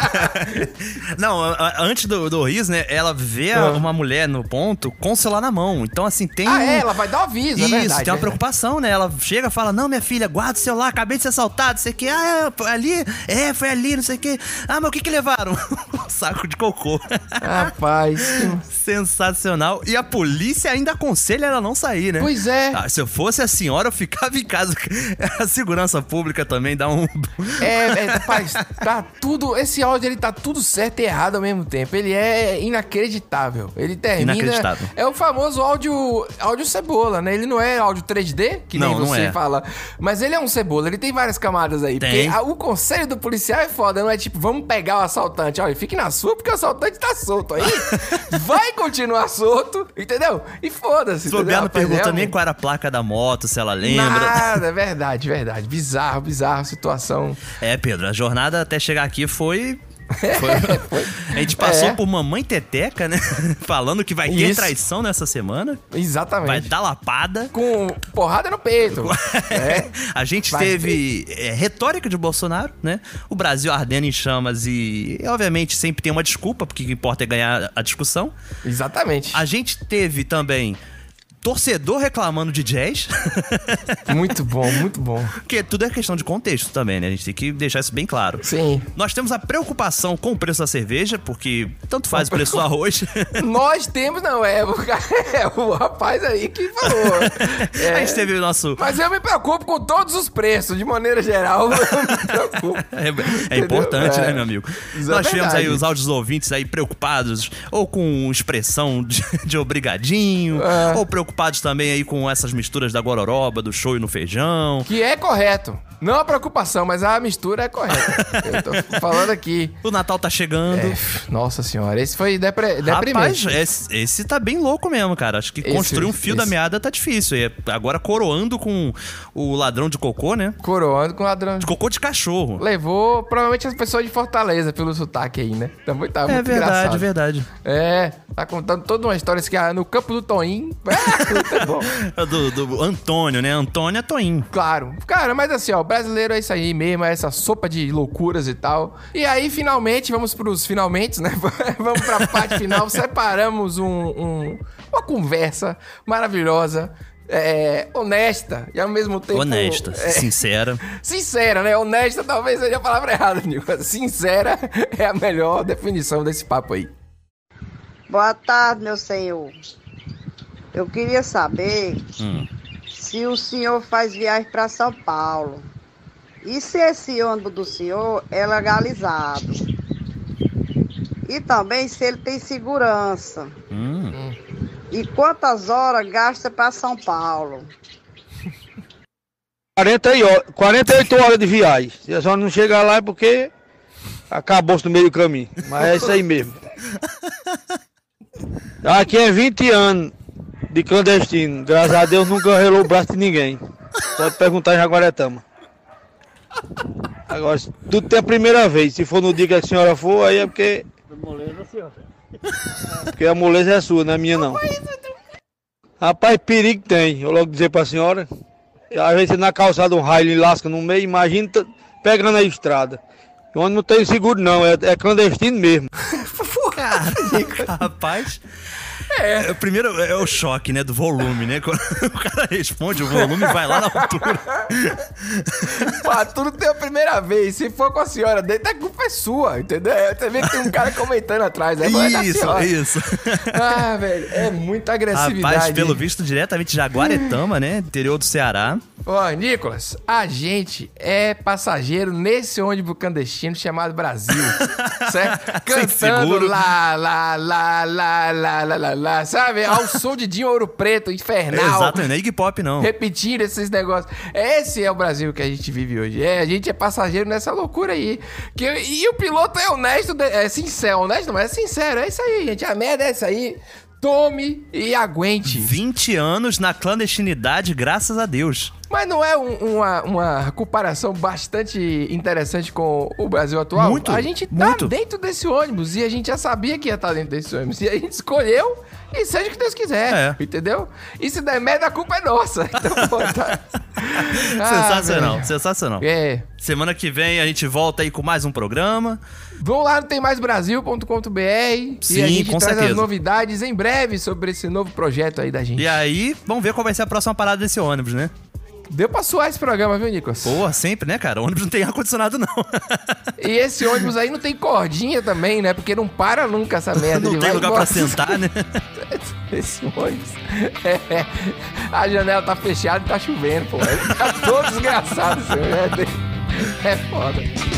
Não, a- a- antes do, do riso, né? Ela vê a- Ah. uma mulher no ponto com o celular na mão. Então, assim, tem. Ah, um- é, ela vai dar um aviso, é Isso, verdade, tem uma verdade. preocupação, né? Ela chega e fala: Não, minha filha, guarda o celular, acabei de ser assaltado, sei que. Ah, é, ali? É, foi ali, não sei o que. Ah, mas o que que levaram? Um saco de cocô. Rapaz. Sensacional. E a polícia ainda aconselha ela a não sair, né? Pois é. Ah, se eu fosse a senhora, eu ficava em casa. A segurança pública também dá um. É, é, rapaz, tá tudo. Esse áudio ele tá tudo certo e errado ao mesmo tempo. Ele é inacreditável. Ele termina. Inacreditável. É o famoso áudio, áudio cebola, né? Ele não é áudio três D, que nem Não, não você é. fala. Mas ele é um cebola, ele tem várias camadas aí. Tem. Porque a- o conselho do policial é foda, não é tipo, vamos pegar o assaltante. Olha, fique na sua, porque o assaltante tá solto aí. Vai continuar solto, entendeu? E foda-se. Se bobear, não entendeu? Rapaz, pergunta é um- nem qual era a placa da moto, se ela lembra. Nada, é verdade, verdade. Bizarro, bizarro, situação. É, Pedro, a jornada até chegar aqui foi. foi- A gente passou É. por mamãe teteca, né? Falando que vai ter Isso. traição nessa semana. Exatamente. Vai dar lapada. Com porrada no peito. É. A gente Vai teve é, retórica de Bolsonaro, né? O Brasil ardendo em chamas e, obviamente, sempre tem uma desculpa, porque o que importa é ganhar a discussão. Exatamente. A gente teve também torcedor reclamando de jazz. Muito bom, muito bom. Porque tudo é questão de contexto também, né? A gente tem que deixar isso bem claro. Sim. Nós temos a preocupação com o preço da cerveja, porque tanto faz o preço do arroz. Nós temos, não, é o, é o rapaz aí que falou. É. A gente teve o nosso... Mas eu me preocupo com todos os preços, de maneira geral. Eu me preocupo. É, é importante, É. né, meu amigo? Isso é Nós tivemos aí verdade. os áudios dos ouvintes aí preocupados, ou com expressão de, de obrigadinho, É. ou preocupados também aí com essas misturas da gororoba, do show e no feijão. Que é correto. Não a preocupação, mas a mistura é correta. Eu tô falando aqui. O Natal tá chegando. É, nossa senhora, esse foi depre... Rapaz, deprimente. esse, esse tá bem louco mesmo, cara. Acho que Esse- construir um fio da esse. meada tá difícil. E agora coroando com o ladrão de cocô, né? Coroando com ladrão. De cocô de cachorro. Levou provavelmente as pessoas de Fortaleza pelo sotaque aí, né? Tá muito, tá É muito verdade, engraçado. verdade. É, tá contando toda uma história assim, que ah, no campo do Toim. Ah, muito bom. Do, do Antônio, né? Antônio é Toim. Claro. Cara, mas assim, ó, o brasileiro é isso aí mesmo, é essa sopa de loucuras e tal. E aí, finalmente, vamos pros finalmente, né? Vamos pra parte final. Separamos um, um- uma conversa maravilhosa, é, honesta e ao mesmo tempo... Honesta, é, sincera. Sincera, né? Honesta talvez seja a palavra errada, Nico. Sincera é a melhor definição desse papo aí. Boa tarde, meu senhor. Eu queria saber Hum. se o senhor faz viagem para São Paulo. E se esse ônibus do senhor é legalizado? E também se ele tem segurança. Hum. E quantas horas gasta para São Paulo? quarenta e oito horas, quarenta e oito horas de viagem. Se a senhora não chegar lá é porque acabou-se no meio do caminho. Mas é isso aí mesmo. Aqui é vinte anos de clandestino. Graças a Deus nunca relou o braço de ninguém. Pode perguntar em Jaguaretama. Agora, se tudo tem a primeira vez. Se for no dia que a senhora for, aí é porque. Porque a moleza é sua, não é minha não. Rapaz, perigo tem. Eu logo dizer pra senhora. Às vezes você na calçada um raio e lasca no meio, imagina tá pegando a estrada. Onde não tem seguro não, é, é clandestino mesmo. Caraca, rapaz. É. Primeiro é o choque, né, do volume, né? Quando o cara responde, o volume vai lá na altura. Pá, tudo tem a primeira vez. Se for com a senhora dentro, a culpa é sua, entendeu? Você vê que tem um cara comentando atrás. É isso, isso. Ah, velho, é muita agressividade. Rapaz, pelo visto, diretamente de Jaguaretama, né? Interior do Ceará. Ó, Nicolas, a gente é passageiro nesse ônibus clandestino chamado Brasil, certo? Cantando lá, lá, lá, lá, lá, lá, lá, lá, sabe? Ao som de Dinho Ouro Preto, infernal. Exato, não é Iggy Pop, não. Repetindo esses negócios. Esse é o Brasil que a gente vive hoje. É, a gente é passageiro nessa loucura aí. Que, e o piloto é honesto, é sincero, honesto, mas é sincero. É isso aí, gente. A merda é essa aí. Tome e aguente. vinte anos na clandestinidade, graças a Deus. Mas não é um, uma, uma comparação bastante interessante com o Brasil atual? Muito, A gente tá muito. dentro desse ônibus e a gente já sabia que ia estar dentro desse ônibus. E a gente escolheu e seja o que Deus quiser, é. entendeu? E se der merda, a culpa é nossa. Então, pô, tá... Sensacional, ah, sensacional. É. Semana que vem a gente volta aí com mais um programa. Vão lá no tem mais brasil ponto com ponto b r Sim, e a gente com traz certeza. as novidades em breve sobre esse novo projeto aí da gente. E aí, vamos ver qual vai ser a próxima parada desse ônibus, né? Deu pra suar esse programa, viu, Nicolas? Porra, sempre, né, cara? O ônibus não tem ar-condicionado, não. E esse ônibus aí não tem cordinha também, né? Porque não para nunca essa merda. Não Ele tem vai lugar embora. pra sentar, né? Esse ônibus. É, a janela tá fechada e tá chovendo, pô. Ele tá todo desgraçado, assim, né? É foda.